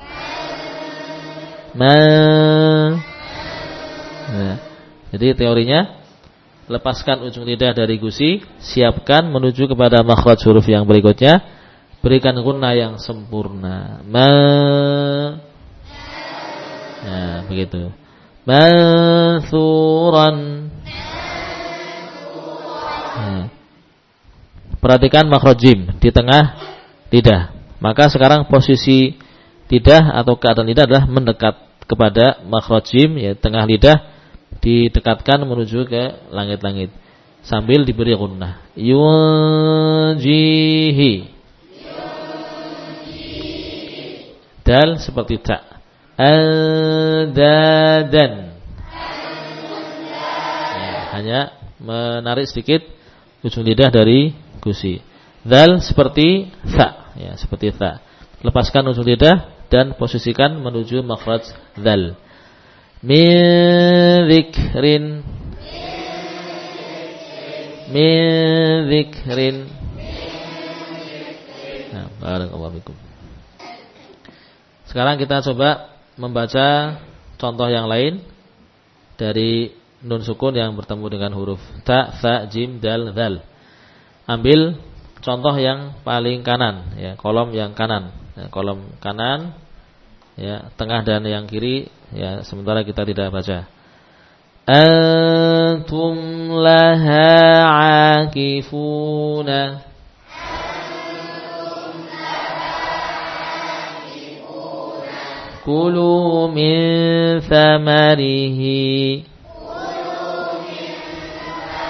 Ya. Jadi teorinya lepaskan ujung lidah dari gusi, siapkan menuju kepada makhraj huruf yang berikutnya, berikan gunnah yang sempurna. Nah, begitu. Mansuran. Perhatikan makhraj jim di tengah lidah. Maka sekarang posisi lidah atau keadaan lidah adalah mendekat kepada makhraj jim, ya, tengah lidah didekatkan menuju ke langit-langit sambil diberi gunnah. Yunjihi. Dal seperti ta. Adadan. Ya, hanya menarik sedikit ujung lidah dari gusi. Dal seperti tha, ya, seperti tha. Lepaskan ujung lidah dan posisikan menuju makhraj dal. Min dzikrin. Nah, barakallahu fikum. Sekarang kita coba membaca contoh yang lain dari nun sukun yang bertemu dengan huruf ta, tha, jim, dal, dhal. Ambil contoh yang paling kanan, ya, kolom yang kanan, ya, kolom kanan, ya, tengah dan yang kiri, ya, sementara kita tidak baca. Antum laha akifuna. Kulu min thamarihi.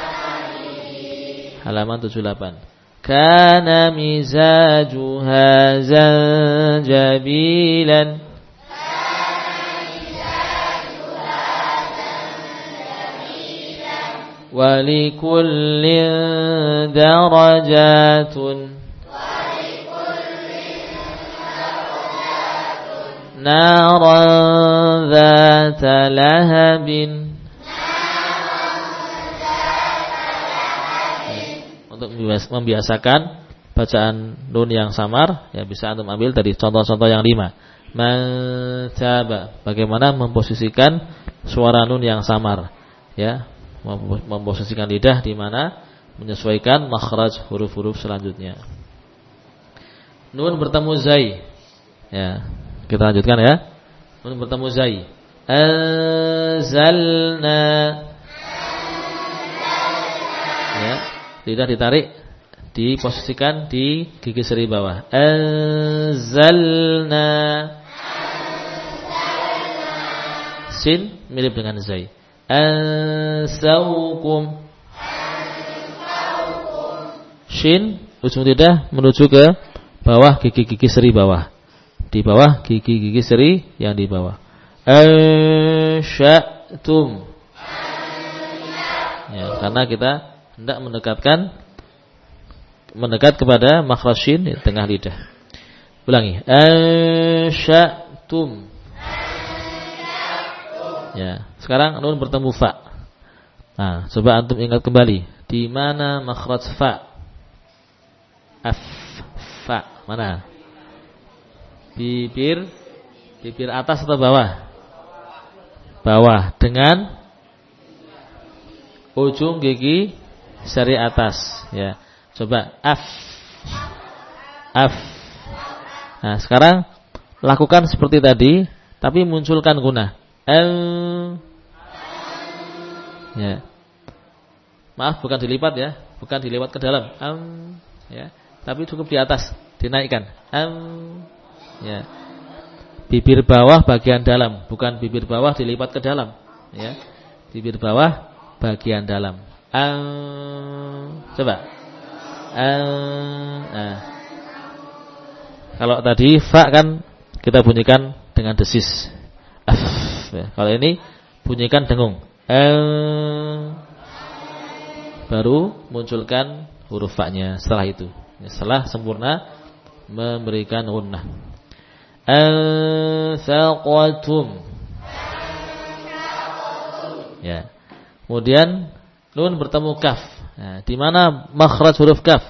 halaman 78. Kana mizajuha zanjabilan. Walikullin darajatun. Naran dhata lahabin. Untuk membiasakan bacaan nun yang samar, ya bisa antum ambil tadi contoh-contoh yang 5. Mencoba bagaimana memposisikan suara nun yang samar, ya, memposisikan lidah di mana menyesuaikan makhraj huruf-huruf selanjutnya. Nun bertemu zai, ya. Kita lanjutkan ya. Nun bertemu zai. Anzalna. Ya, lidah ditarik, diposisikan di gigi seri bawah. Anzalna. Sin mirip dengan zai. Ansaukum. Shin ujung lidah menuju ke bawah gigi-gigi seri bawah. Di bawah gigi-gigi seri yang di bawah. Ansya'tum. Ya, karena kita hendak mendekat kepada makhraj shin di tengah lidah. Ulangi. Ansya'tum. Ya, sekarang nun bertemu fa. Nah, coba antum ingat kembali di mana makhraj fa? Fa mana? Bibir atas atau bawah? Bawah dengan ujung gigi seri atas, ya. Coba af. Nah, sekarang lakukan seperti tadi tapi munculkan gunnah. Ya. Maaf, bukan dilipat ya, bukan dilipat ke dalam. Ya, tapi cukup di atas, dinaikkan. Ya. Bibir bawah bagian dalam, bukan bibir bawah dilipat ke dalam, ya. Bibir bawah bagian dalam. Coba. Nah. Kalau tadi fa kan kita bunyikan dengan desis. Ya. Kalau ini bunyikan dengung. Baru munculkan huruf fa-nya setelah itu. Setelah sempurna memberikan gunnah. Anfaqatum. Ya. Kemudian nun bertemu kaf. Nah, di mana makhraj huruf kaf?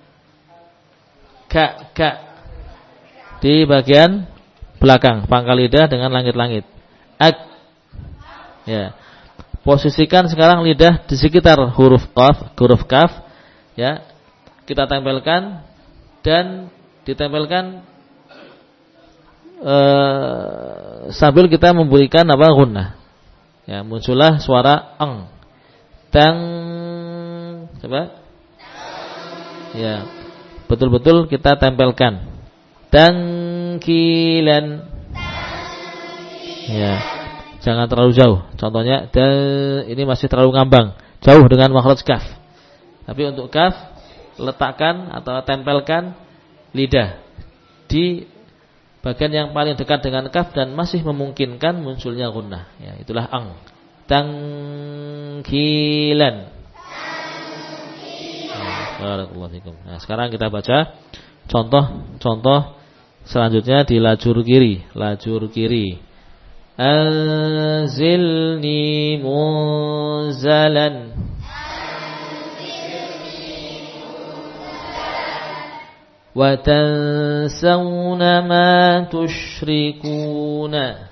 Ka. Di bagian belakang pangkal lidah dengan langit-langit. Ak. Ya. Posisikan sekarang lidah di sekitar huruf kaf, ya. Kita tempelkan dan ditempelkan sambil kita memberikan gunnah. Ya, muncullah suara eng. Tang. Coba. Ya. Betul-betul kita tempelkan. Tangkilan. Ya. Jangan terlalu jauh. Contohnya ini masih terlalu ngambang, jauh dengan makhraj kaf. Tapi untuk kaf letakkan atau tempelkan lidah di bagian yang paling dekat dengan kaf dan masih memungkinkan munculnya gunnah. Ya, itulah ang. Tangkilan. Barakallahu fikum. Nah, sekarang kita baca contoh selanjutnya di lajur kiri. Anzilni munzalan. Wa tansawna ma tusyrikuna.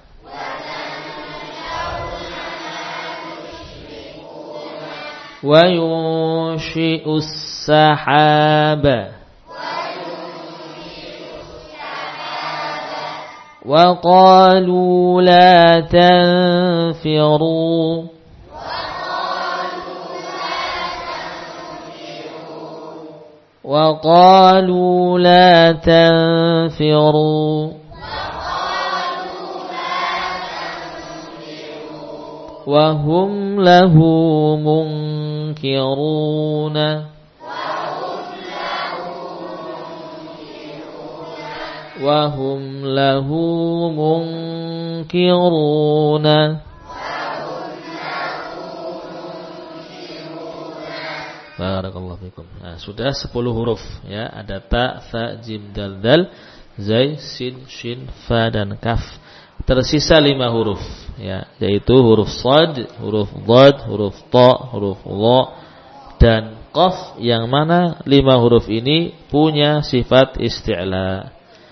Wa yunshi'us sahaba. Wa qalu la tanfiru. وقالوا لا تنفروا وهم له منكرون wa hum lahu munkiruna. Barakallahu fikum. Nah, sudah 10 huruf ya, ada ta, tha, jim, dal, dal, zai, sin, shin, fa dan kaf. Tersisa 5 huruf ya, yaitu huruf shad, huruf dhad, huruf ta, huruf dha dan qaf, yang mana 5 huruf ini punya sifat isti'la.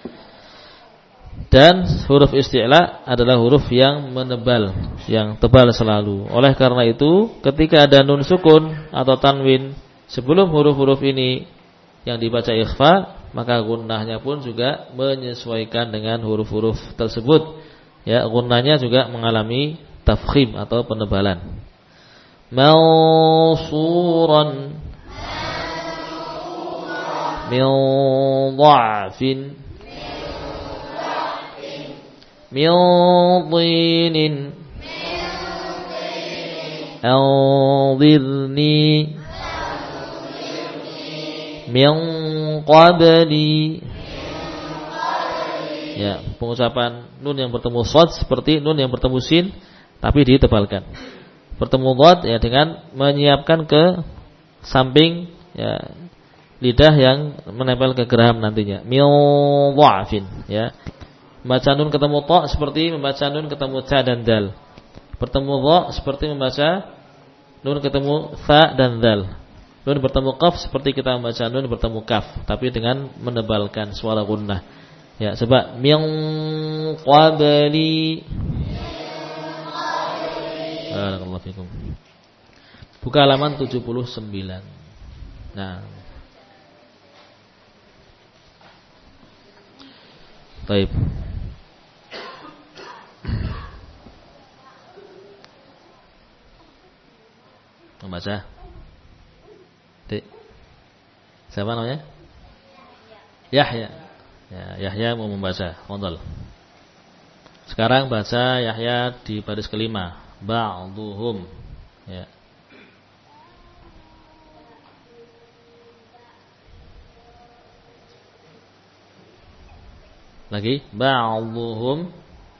Dan huruf isti'la adalah huruf yang menebal, yang tebal selalu. Oleh karena itu, ketika ada nun sukun atau tanwin sebelum huruf-huruf ini yang dibaca ikhfa, maka gunnahnya pun juga menyesuaikan dengan huruf-huruf tersebut. Ya, gunnahnya juga mengalami tafkhim atau penebalan. Mawsuran min dha'fin min dhinin anzirni min qabli. Ya, pengucapan nun yang bertemu shad seperti nun yang bertemu sin tapi ditebalkan. Bertemu dhad ya dengan menyiapkan ke samping ya lidah yang menempel ke geraham nantinya. Min dha'fin ya. Membaca nun ketemu ta seperti membaca nun ketemu ta dan dal. Bertemu dha seperti membaca nun ketemu tha dan dal. Nun bertemu qaf seperti kita membaca nun bertemu kaf, tapi dengan menebalkan suara gunnah. Ya, sebab min qabli. Barakallahu fikum. Buka halaman 79. Nah. Baik. Membaca. Dik. Siapa namanya? Yahya. Ya, Yahya mau membaca. Fadhal. Sekarang baca Yahya di baris kelima. Ba'duhum. Ya. Lagi. Ba'duhum.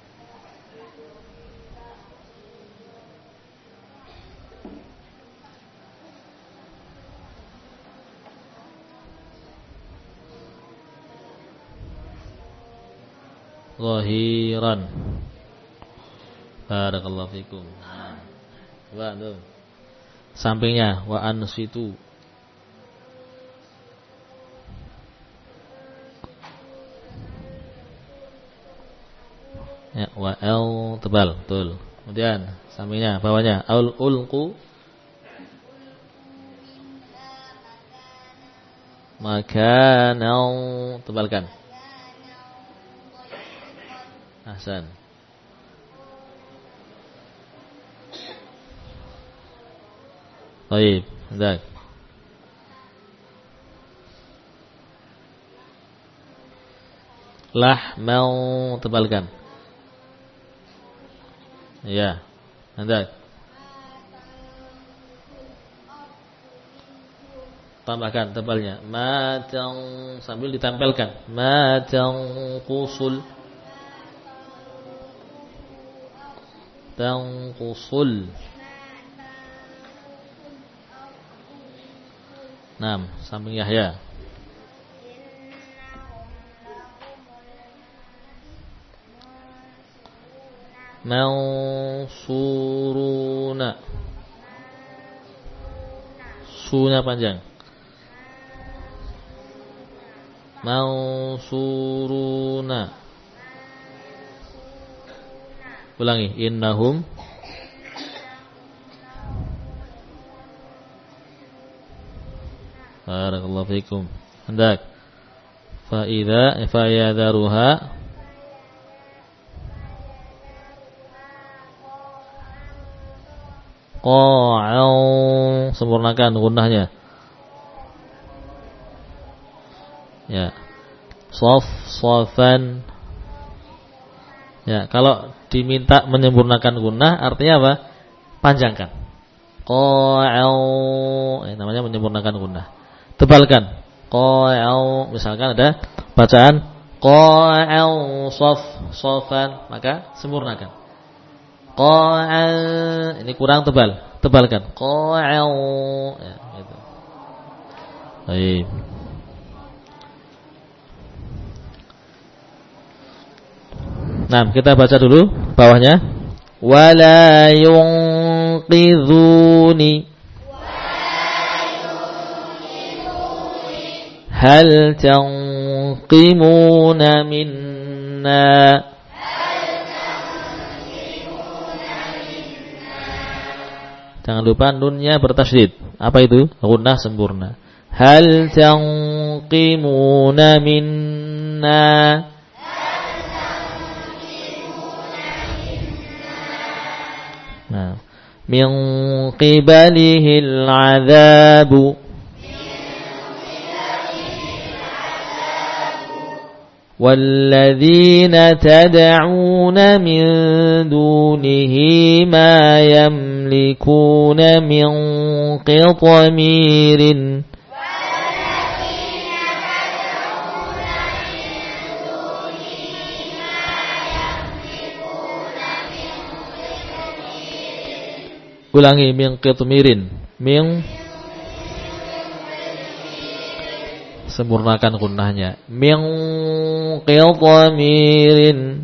Zahiran. Barakallahu fikum. Wa dum. Sampingnya wa ansitu. Ya, wa al tebal, betul. Kemudian sampingnya bawahnya al ulqu makanau, tebalkan. Ahsan. Baik, hendak. Lahmau, tebalkan. Ya, hendak. Tambahkan tebalnya. Matang, sambil ditempelkan. Matang qusul. Tanqusul. Naam, samping Yahya. Mansuruna. Sunya panjang. Mansuruna. Ulangi, innahum barakallahu fikum. Hendak fa idza fa yadharuha qa'au, sempurnakan gunnahnya. Ya. Safan. Ya, kalau diminta menyempurnakan gunnah artinya apa? Panjangkan. Qa'au, namanya menyempurnakan gunnah. Tebalkan. Qa'au, misalkan ada bacaan Qa'al sofan, maka sempurnakan. Qa'al, ini kurang tebal, tebalkan. Qa'al, ya, gitu. Baik. Nah, kita baca dulu bawahnya. Wala yunqidhuni hal tanqimuna minna. Jangan lupa nunnya bertasydid. Apa itu? Gunnah sempurna. Hal tanqimuna minna. Nah, min qibalihil azabu walladzina tad'una min dunihi ma yamlikuna min qitmirin. Ulangi, min qitmirin. Min, sempurnakan gunnahnya. Min qitmirin.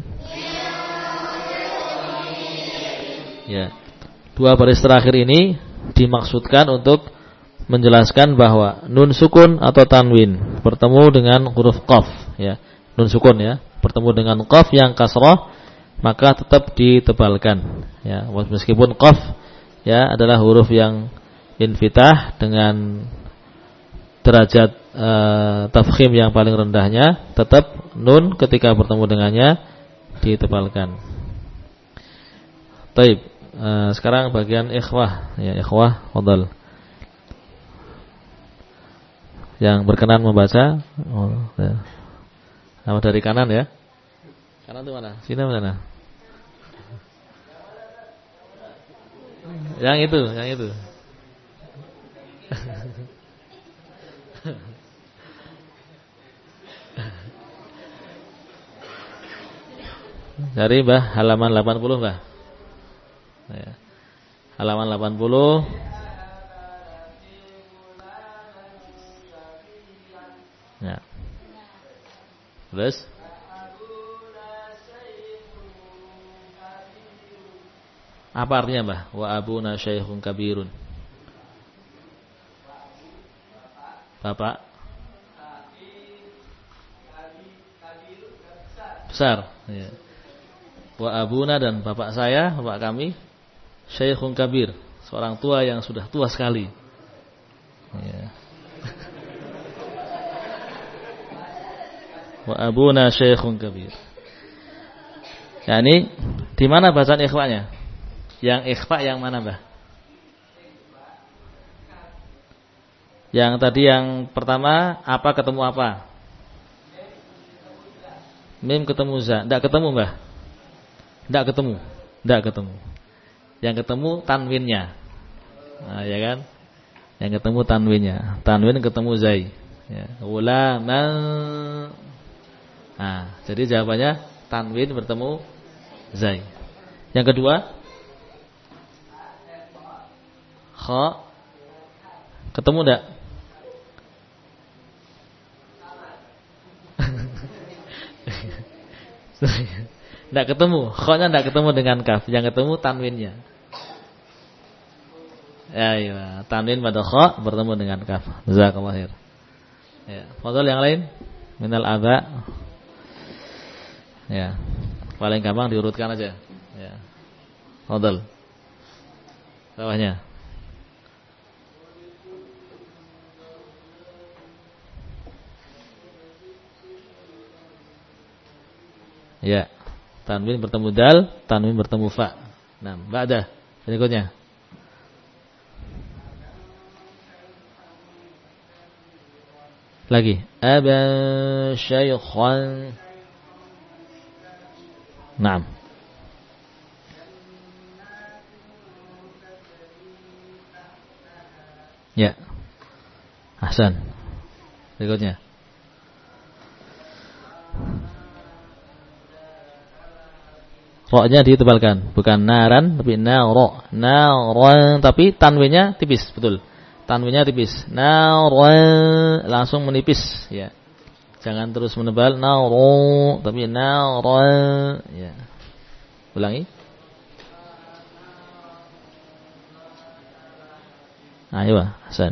Ya. Dua baris terakhir ini dimaksudkan untuk menjelaskan bahwa nun sukun atau tanwin bertemu dengan huruf qaf, ya. Nun sukun, ya, bertemu dengan qaf yang kasrah, maka tetap ditebalkan, ya. Meskipun qaf, ya, adalah huruf yang infitah dengan derajat tafkhim yang paling rendahnya, tetap nun ketika bertemu dengannya ditebalkan. Baik, sekarang bagian ikhwah, ya, ikhwah, fadhal. Yang berkenan membaca, ya. Nama dari kanan, ya. Kanan itu mana? Sini mana? Yang itu. Cari Mbah halaman 80, Mbah. Ya. Halaman 80. Ya. Terus apa artinya, Mbah? Wa abuna syaikhun kabirun. Bapak besar, ya. Wa abuna, dan bapak saya, bapak kami, syaikhun kabir, seorang tua yang sudah tua sekali, ya. Wa abuna syaikhun kabir. Ya, ini di mana bacaan ikhwanya? Yang ikhfa yang mana, Mbah? Yang tadi yang pertama apa ketemu apa? Mim ketemu za. Enggak ketemu, Mbah. Enggak ketemu. Yang ketemu tanwinnya. Nah, ya kan? Yang ketemu tanwinnya. Tanwin ketemu zai. Ya. Ulama. Nah, jadi jawabannya tanwin bertemu zai. Yang kedua, kha ketemu enggak? Enggak ketemu, kha-nya enggak ketemu dengan kaf, yang ketemu tanwinnya. Ya, iya, tanwin pada kha bertemu dengan kaf. Jazakallahu khair. Ya, fadhil yang lain minal aba. Ya. Paling gampang diurutkan aja. Ya. Fadhil. Bawahnya. Ya, tanwin bertemu dal, tanwin bertemu fa. Nah, ba'da berikutnya. Lagi, aba syaikhan. Naam. Ya. Ahsan. Berikutnya. Ro-nya ditebalkan, bukan naran tapi naro. Naran tapi tanwinnya tipis, betul. Tanwinnya tipis. Naran langsung menipis ya. Jangan terus menebal naro tapi naran ya. Ulangi. Ayo, Hasan.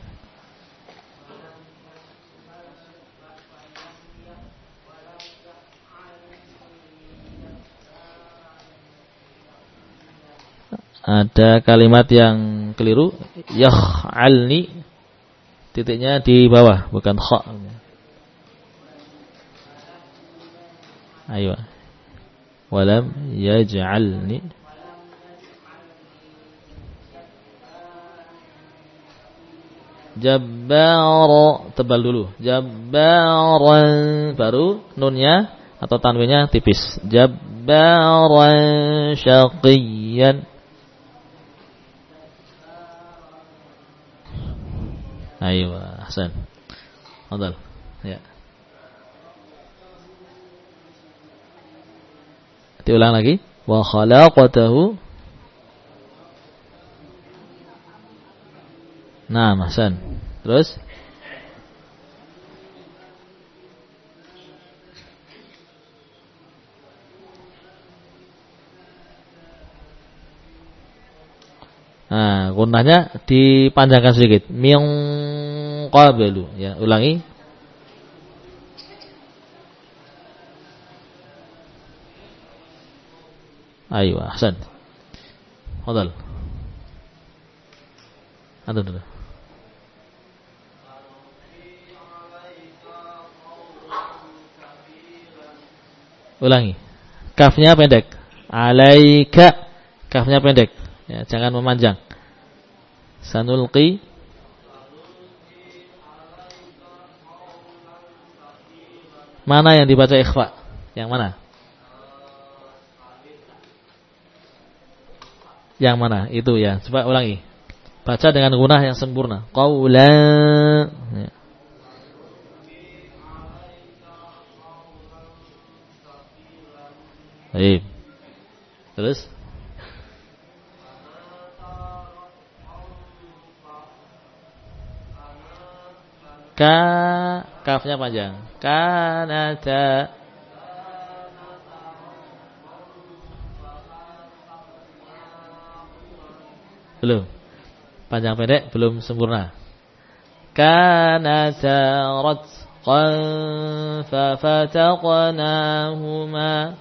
Ada kalimat yang keliru, yakh'alni, titiknya di bawah, bukan kha. Ayo. Walam yaj'alni. Jabbara, tebal dulu. Jabbaran, baru nunnya atau tanwinnya tipis. Jabbaran syaqiyan. Ayo, Hasan. Fadhal. Ya. Diulang lagi. Wa khalaqatahu. Nah, Hasan. Terus? Nah, gunnahnya dipanjangkan sedikit. Min qablu. Ya, ulangi. Ayo, Hasan. Fadhal. Ada dulu. Ulangi. Kafnya pendek. Alaika. Kafnya pendek. Ya, jangan memanjang. Sanulqi. Mana yang dibaca ikhfa? Yang mana? Yang mana? Itu ya. Coba ulangi. Baca dengan gunah yang sempurna. Qaulan. Ya. Baik. Terus? Kafnya panjang. Kanata. Belum. Panjang pendek belum sempurna. Kanata ratqan fa fataqnahuma.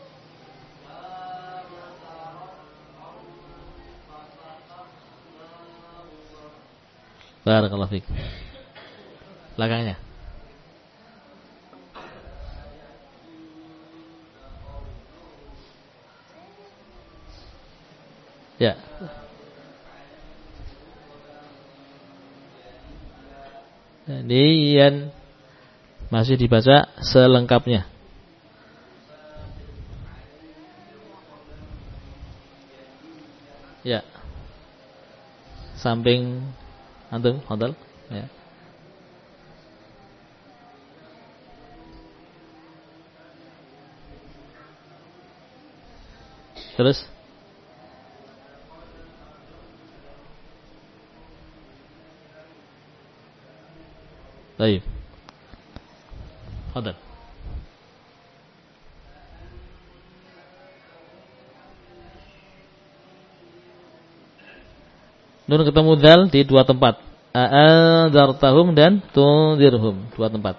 Barakallahu fiik. Belakangnya. Ya. Dian masih dibaca selengkapnya. Ya. Samping antum, fadhal. Ya. Terus? Baik. Fadhal. Nun ketemu dzal di dua tempat. A'adzartahum dan tunzirhum, dua tempat.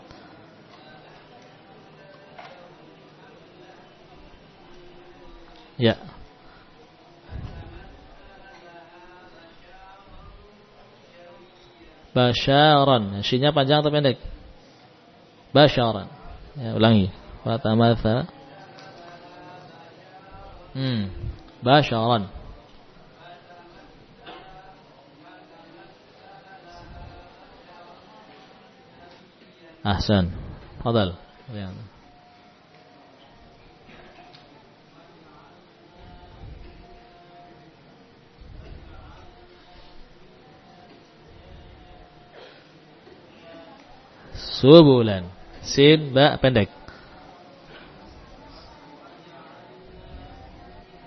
Ya. Basyaran. Syinya panjang atau pendek? Basyaran. Ya, ulangi. Wa tamatsa. Basyaran. Ahsan. Fadhal. Ya. Subulan. Sin ba pendek.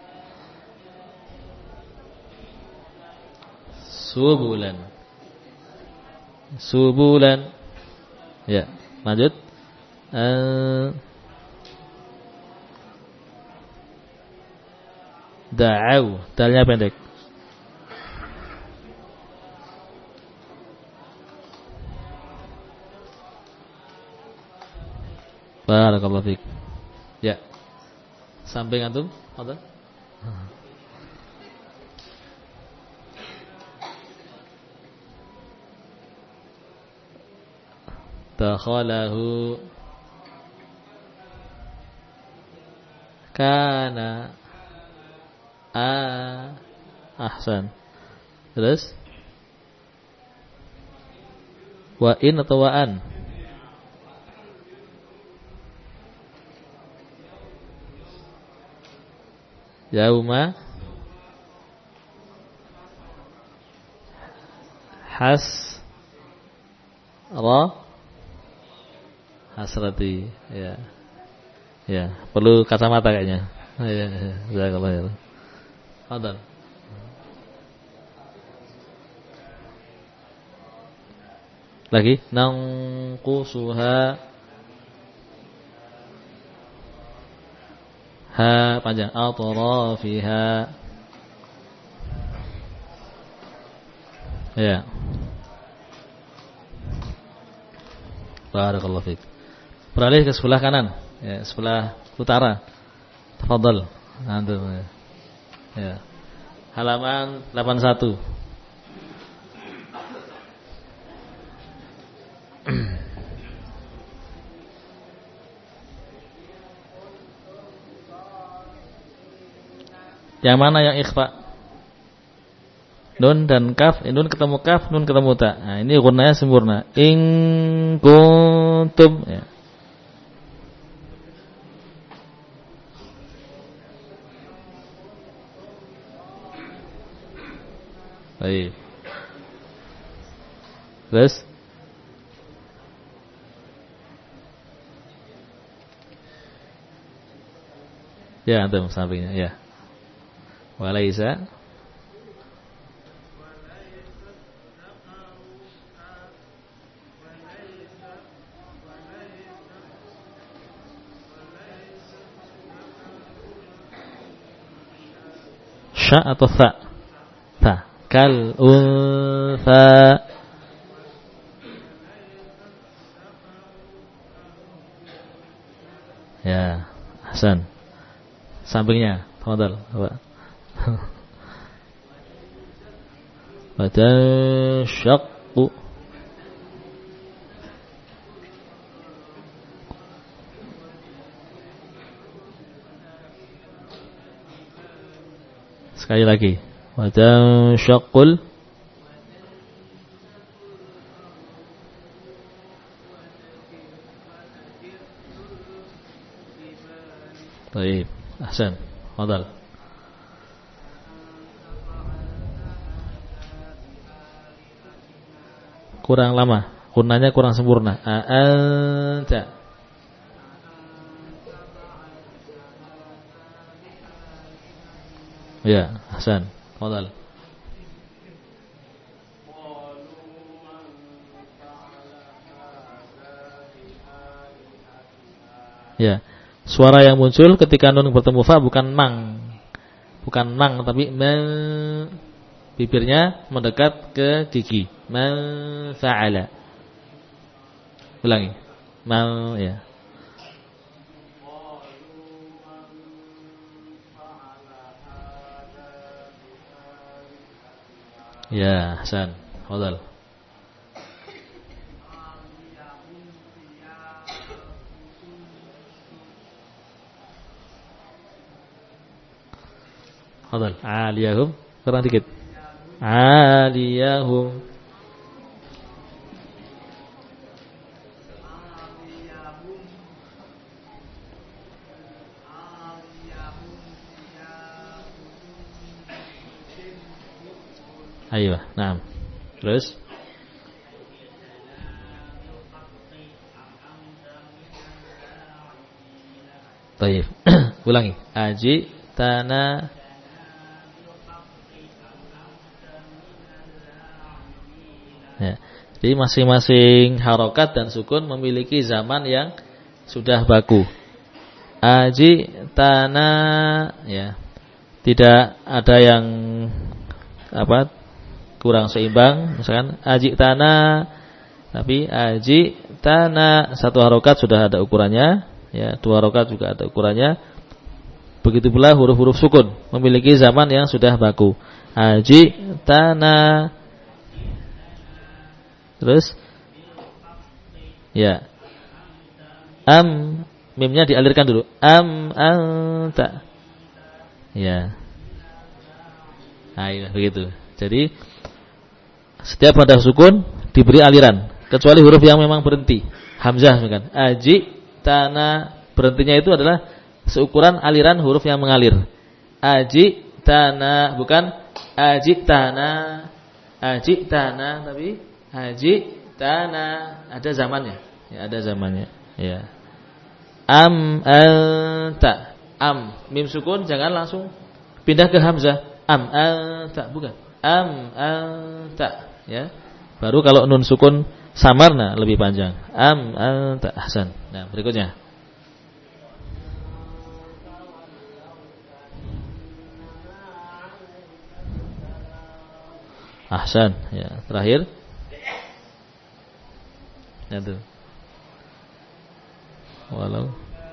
Subulan. Subulan. Ya, lanjut. Da'au, dalnya pendek. Barakallahu fiik. Ya. Samping antum, ada? Dakhalahu kana ahsan. Terus wa in atau wa an? Yauma hasrati. Ya. Ya, perlu kacamata kayaknya. Ya, jazakallahu khairan. Fadhal. Lagi nangqusuha ha panjang atrafiha. Ya. Barakallahu fiik. Beralih ke sebelah kanan, ya, sebelah utara. Tafadhal. Antum. Ya. Halaman 81. Yang mana yang ikhfa? Nun dan kaf, nun ketemu kaf, nun ketemu ta. Nah, ini gunnanya sempurna. In kuntum, ya. Baik. Terus ya, antum sampingnya, ya. Walaisa sya atau tha? Tha. Kal untha. Ya, Hasan. Sampingnya, tafadhal, Pak. Fatashaqqu. Sekali lagi. Fatashaqqul. Baik, Ahsan. Fadhal. Kurang lama, gunanya kurang sempurna. Anta. Ya, Hasan. Fadhal. Ya. Suara yang muncul ketika nun bertemu fa bukan mang. Bukan mang tapi bibirnya mendekat ke gigi. Man fa'ala. Ulangi. Man, ya. Ya, Hasan. Fadhal. Fadhal. Aliyahum. Kurang dikit. Aliyahum. Ayo, naam. Terus baik. Ulangi. Aji tana Ya. Jadi masing-masing harokat dan sukun memiliki zaman yang sudah baku. Aji tana, ya, tidak ada yang kurang seimbang. Misalkan aji tana, tapi aji tana satu harokat sudah ada ukurannya, ya, dua harokat juga ada ukurannya. Begitu pula huruf-huruf sukun memiliki zaman yang sudah baku. Aji tana. Terus ya. Mimnya dialirkan dulu. Anta. Ya. Nah, iya, begitu. Jadi setiap pada sukun diberi aliran, kecuali huruf yang memang berhenti. Hamzah misalkan. Aji tana, berhentinya itu adalah seukuran aliran huruf yang mengalir. Aji tana, bukan aji tana. Aji tana, tapi aji tana, ada zamannya. Ya, ada zamannya. Ya. Anta. Mim sukun jangan langsung pindah ke hamzah. Anta, bukan. Anta, ya. Baru kalau nun sukun samar, nah lebih panjang. Anta. Ahsan. Nah, berikutnya. Ahsan, ya. Terakhir. Ya tuh. Walau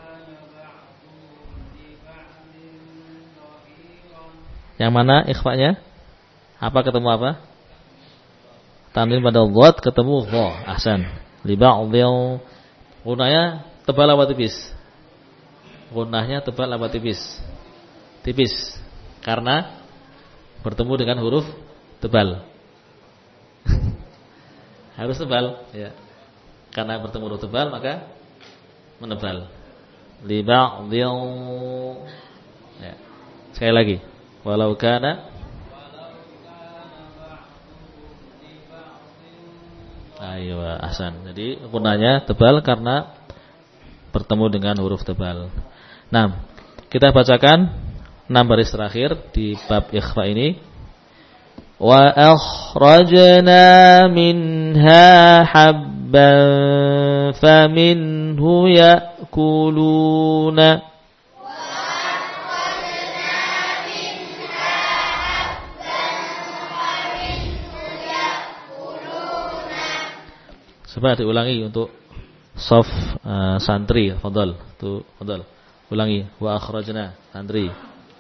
yang mana ikhfa'nya? Apa ketemu apa? Tanwin pada dhad ketemu dha. Ahsan. Li ba'dil gunanya tebal apa tipis? Gunanya tebal apa tipis? Tipis. Karena bertemu dengan huruf tebal. Harus tebal, ya. Karena bertemu huruf tebal maka menebal. Li ba'dil, ya. Sekali lagi. Walau kana, ayo, ahsan. Jadi gunanya tebal karena bertemu dengan huruf tebal. Nah, kita bacakan 6 baris terakhir di bab ikhfa ini. Wa akhrajna minha habban faminhu ya'kuluna. Coba diulangi untuk shaf santri, fadhal. Tuh, fadhal. Ulangi. Wa akhrajna santri.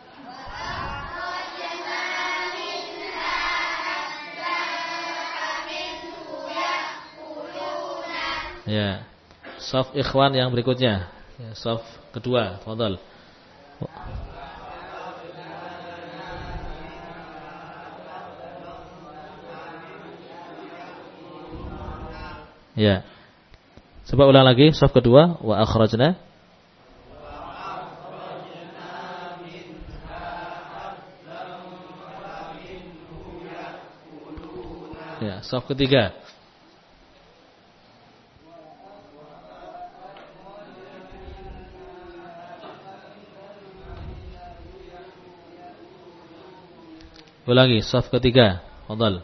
Ya. Shaf ikhwan yang berikutnya. Ya, shaf kedua, fadhal. Ya. Coba ulang lagi shaf kedua, wa akhrajna. Ya, shaf ketiga. Ulangi shaf ketiga, fadhal.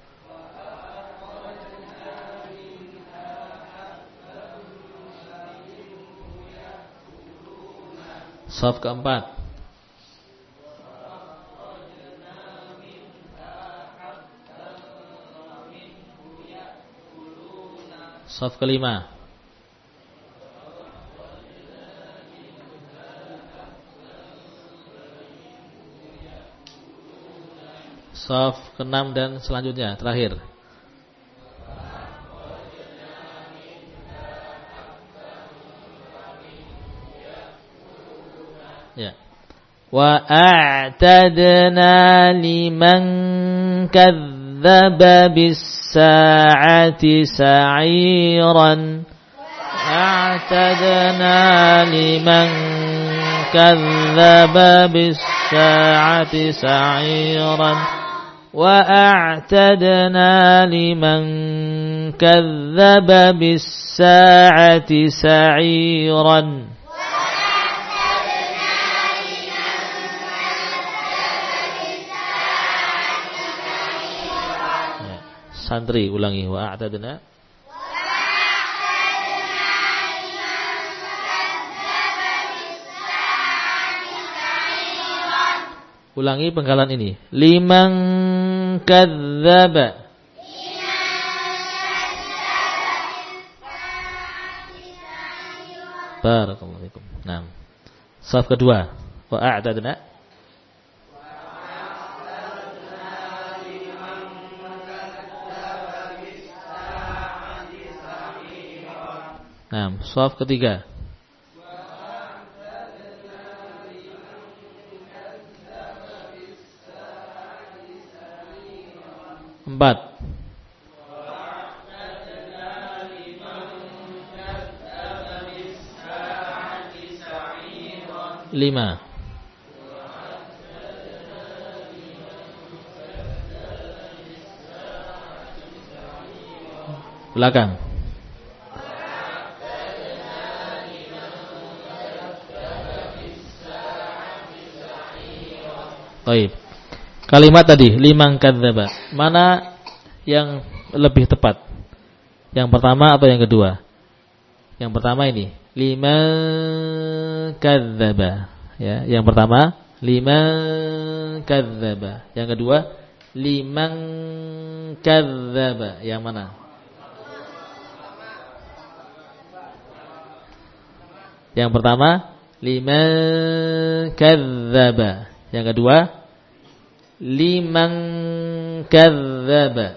Shaf keempat. Shaf kelima. Shaf keenam dan selanjutnya terakhir. Ya. Wa a'tadna liman kadzdzaba bis-sa'ati sa'iran. A'tadna liman kadzdzaba bis-sa'ati sa'iran. Wa a'tadna liman kadzdzaba bis-sa'ati sa'iran. santri ulangi wa a'tadna. Ulangi penggalan ini. Liman kadzdzaba. Barakallahu fikum. Nah. Shaf kedua. Wa a'tadna. Nah, shaf ketiga. Empat. Lima. Belakang. Baik. Kalimat tadi liman kadzdzaba. Mana yang lebih tepat? Yang pertama atau yang kedua? Yang pertama ini liman kadzdzaba. Ya, yang pertama liman kadzdzaba. Yang kedua liman kadzdzaba. Yang mana? Yang pertama liman kadzdzaba. Yang kedua liman kadzdzaba.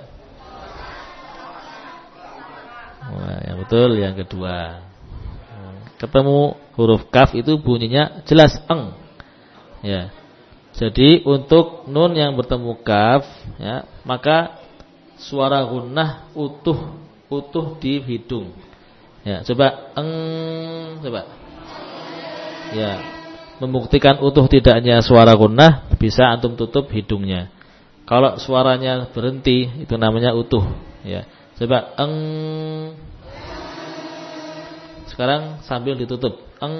Wah, yang betul yang kedua. Ketemu huruf kaf itu bunyinya jelas eng. Ya. Jadi untuk nun yang bertemu kaf, ya, maka suara gunnah utuh di hidung. Ya, coba eng, coba. Ya. Membuktikan utuh tidaknya suara gunnah, bisa antum tutup hidungnya. Kalau suaranya berhenti, itu namanya utuh. Ya, coba eng. Sekarang sambil ditutup eng.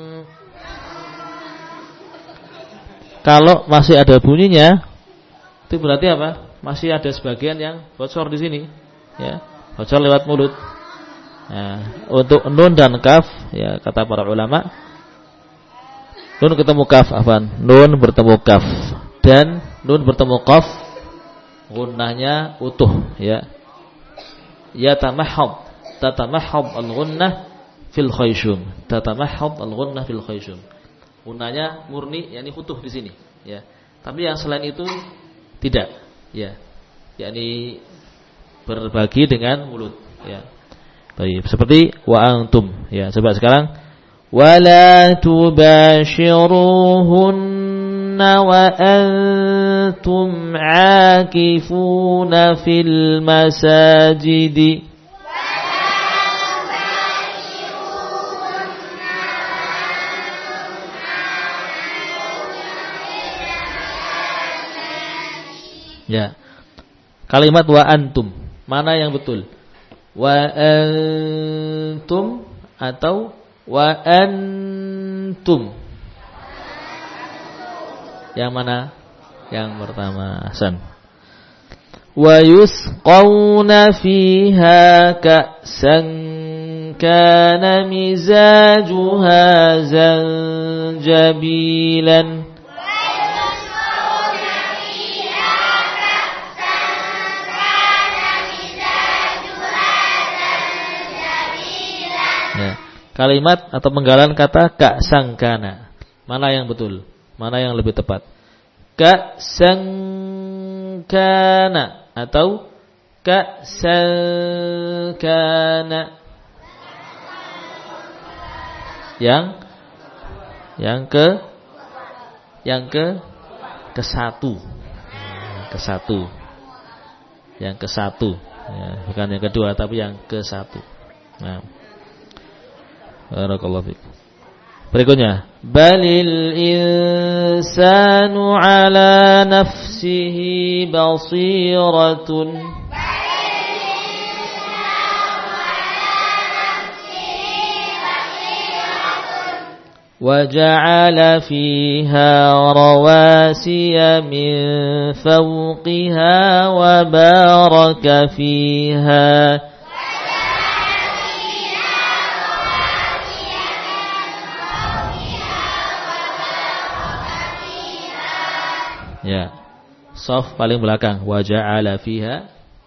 Kalau masih ada bunyinya, itu berarti apa? Masih ada sebagian yang bocor di sini. Ya, bocor lewat mulut. Nah, untuk nun dan kaf, ya kata para ulama. Nun ketemu kaf, afan. Nun bertemu kaf dan nun bertemu qaf, gunnahnya utuh, ya. Yatamahhab, tatamahhab al-gunnah fil khayshum. Tatamahhab al-gunnah fil khayshum. Gunnahnya murni, yakni utuh di sini, ya. Tapi yang selain itu tidak, ya. Yakni berbagi dengan mulut, ya. Baik, seperti wa antum, ya. Coba sekarang وَلَا تُبَاشِرُوهُنَّ وَأَنْتُمْ عَاكِفُونَ فِي الْمَسَاجِدِ. Ya. Kalimat wa antum, mana yang betul? Wa antum atau wa antum? Yang mana? Yang pertama. Hasan. Wa yusqawna fiha ka'san kana mizajuha zanjabilan. Kalimat atau penggalan kata ka'san kana. Mana yang betul? Mana yang lebih tepat? Ka'san kana atau ka'san kana? Yang ke satu. Yang ke satu. Ya, bukan yang kedua tapi yang ke satu. Nah. Barakallahu fiik. Berikutnya, balil insanu ala nafsihi basiratun. وجعل فيها رواسي من فوقها وبارك فيها ya, shaf paling belakang. Waja'ala fiha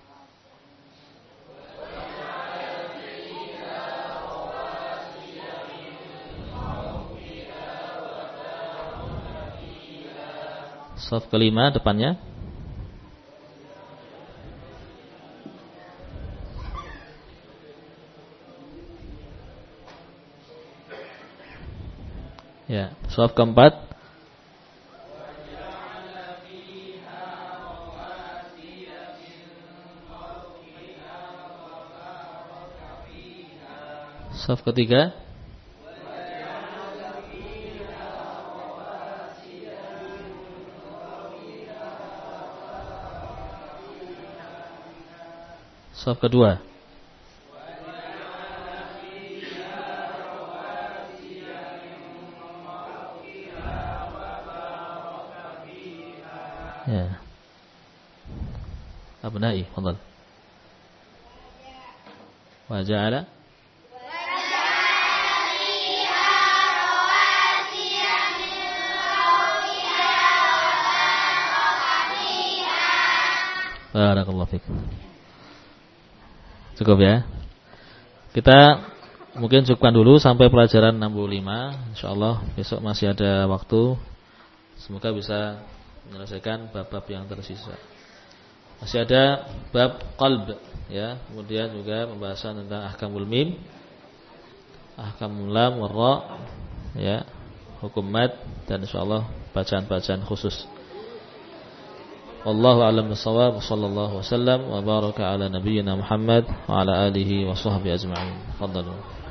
shaf kelima depannya. Ya, shaf keempat. Shaf ketiga. Shaf kedua. Ya. Abnai, fadhal. Wa ja'ala Barakallahu fiik. Cukup ya. Kita mungkin cukupkan dulu sampai pelajaran 65. Insyaallah besok masih ada waktu. Semoga bisa menyelesaikan bab-bab yang tersisa. Masih ada bab qalb ya, kemudian juga pembahasan tentang ahkamul mim, ahkamul lam wa ra ya, hukum mad dan insyaallah bacaan-bacaan khusus. Wallahu a'lam bissawab. Shallallahu wasallam wa baraka ala nabiyyina Muhammad wa ala alihi wa sahbihi ajma'in. Fadhalu.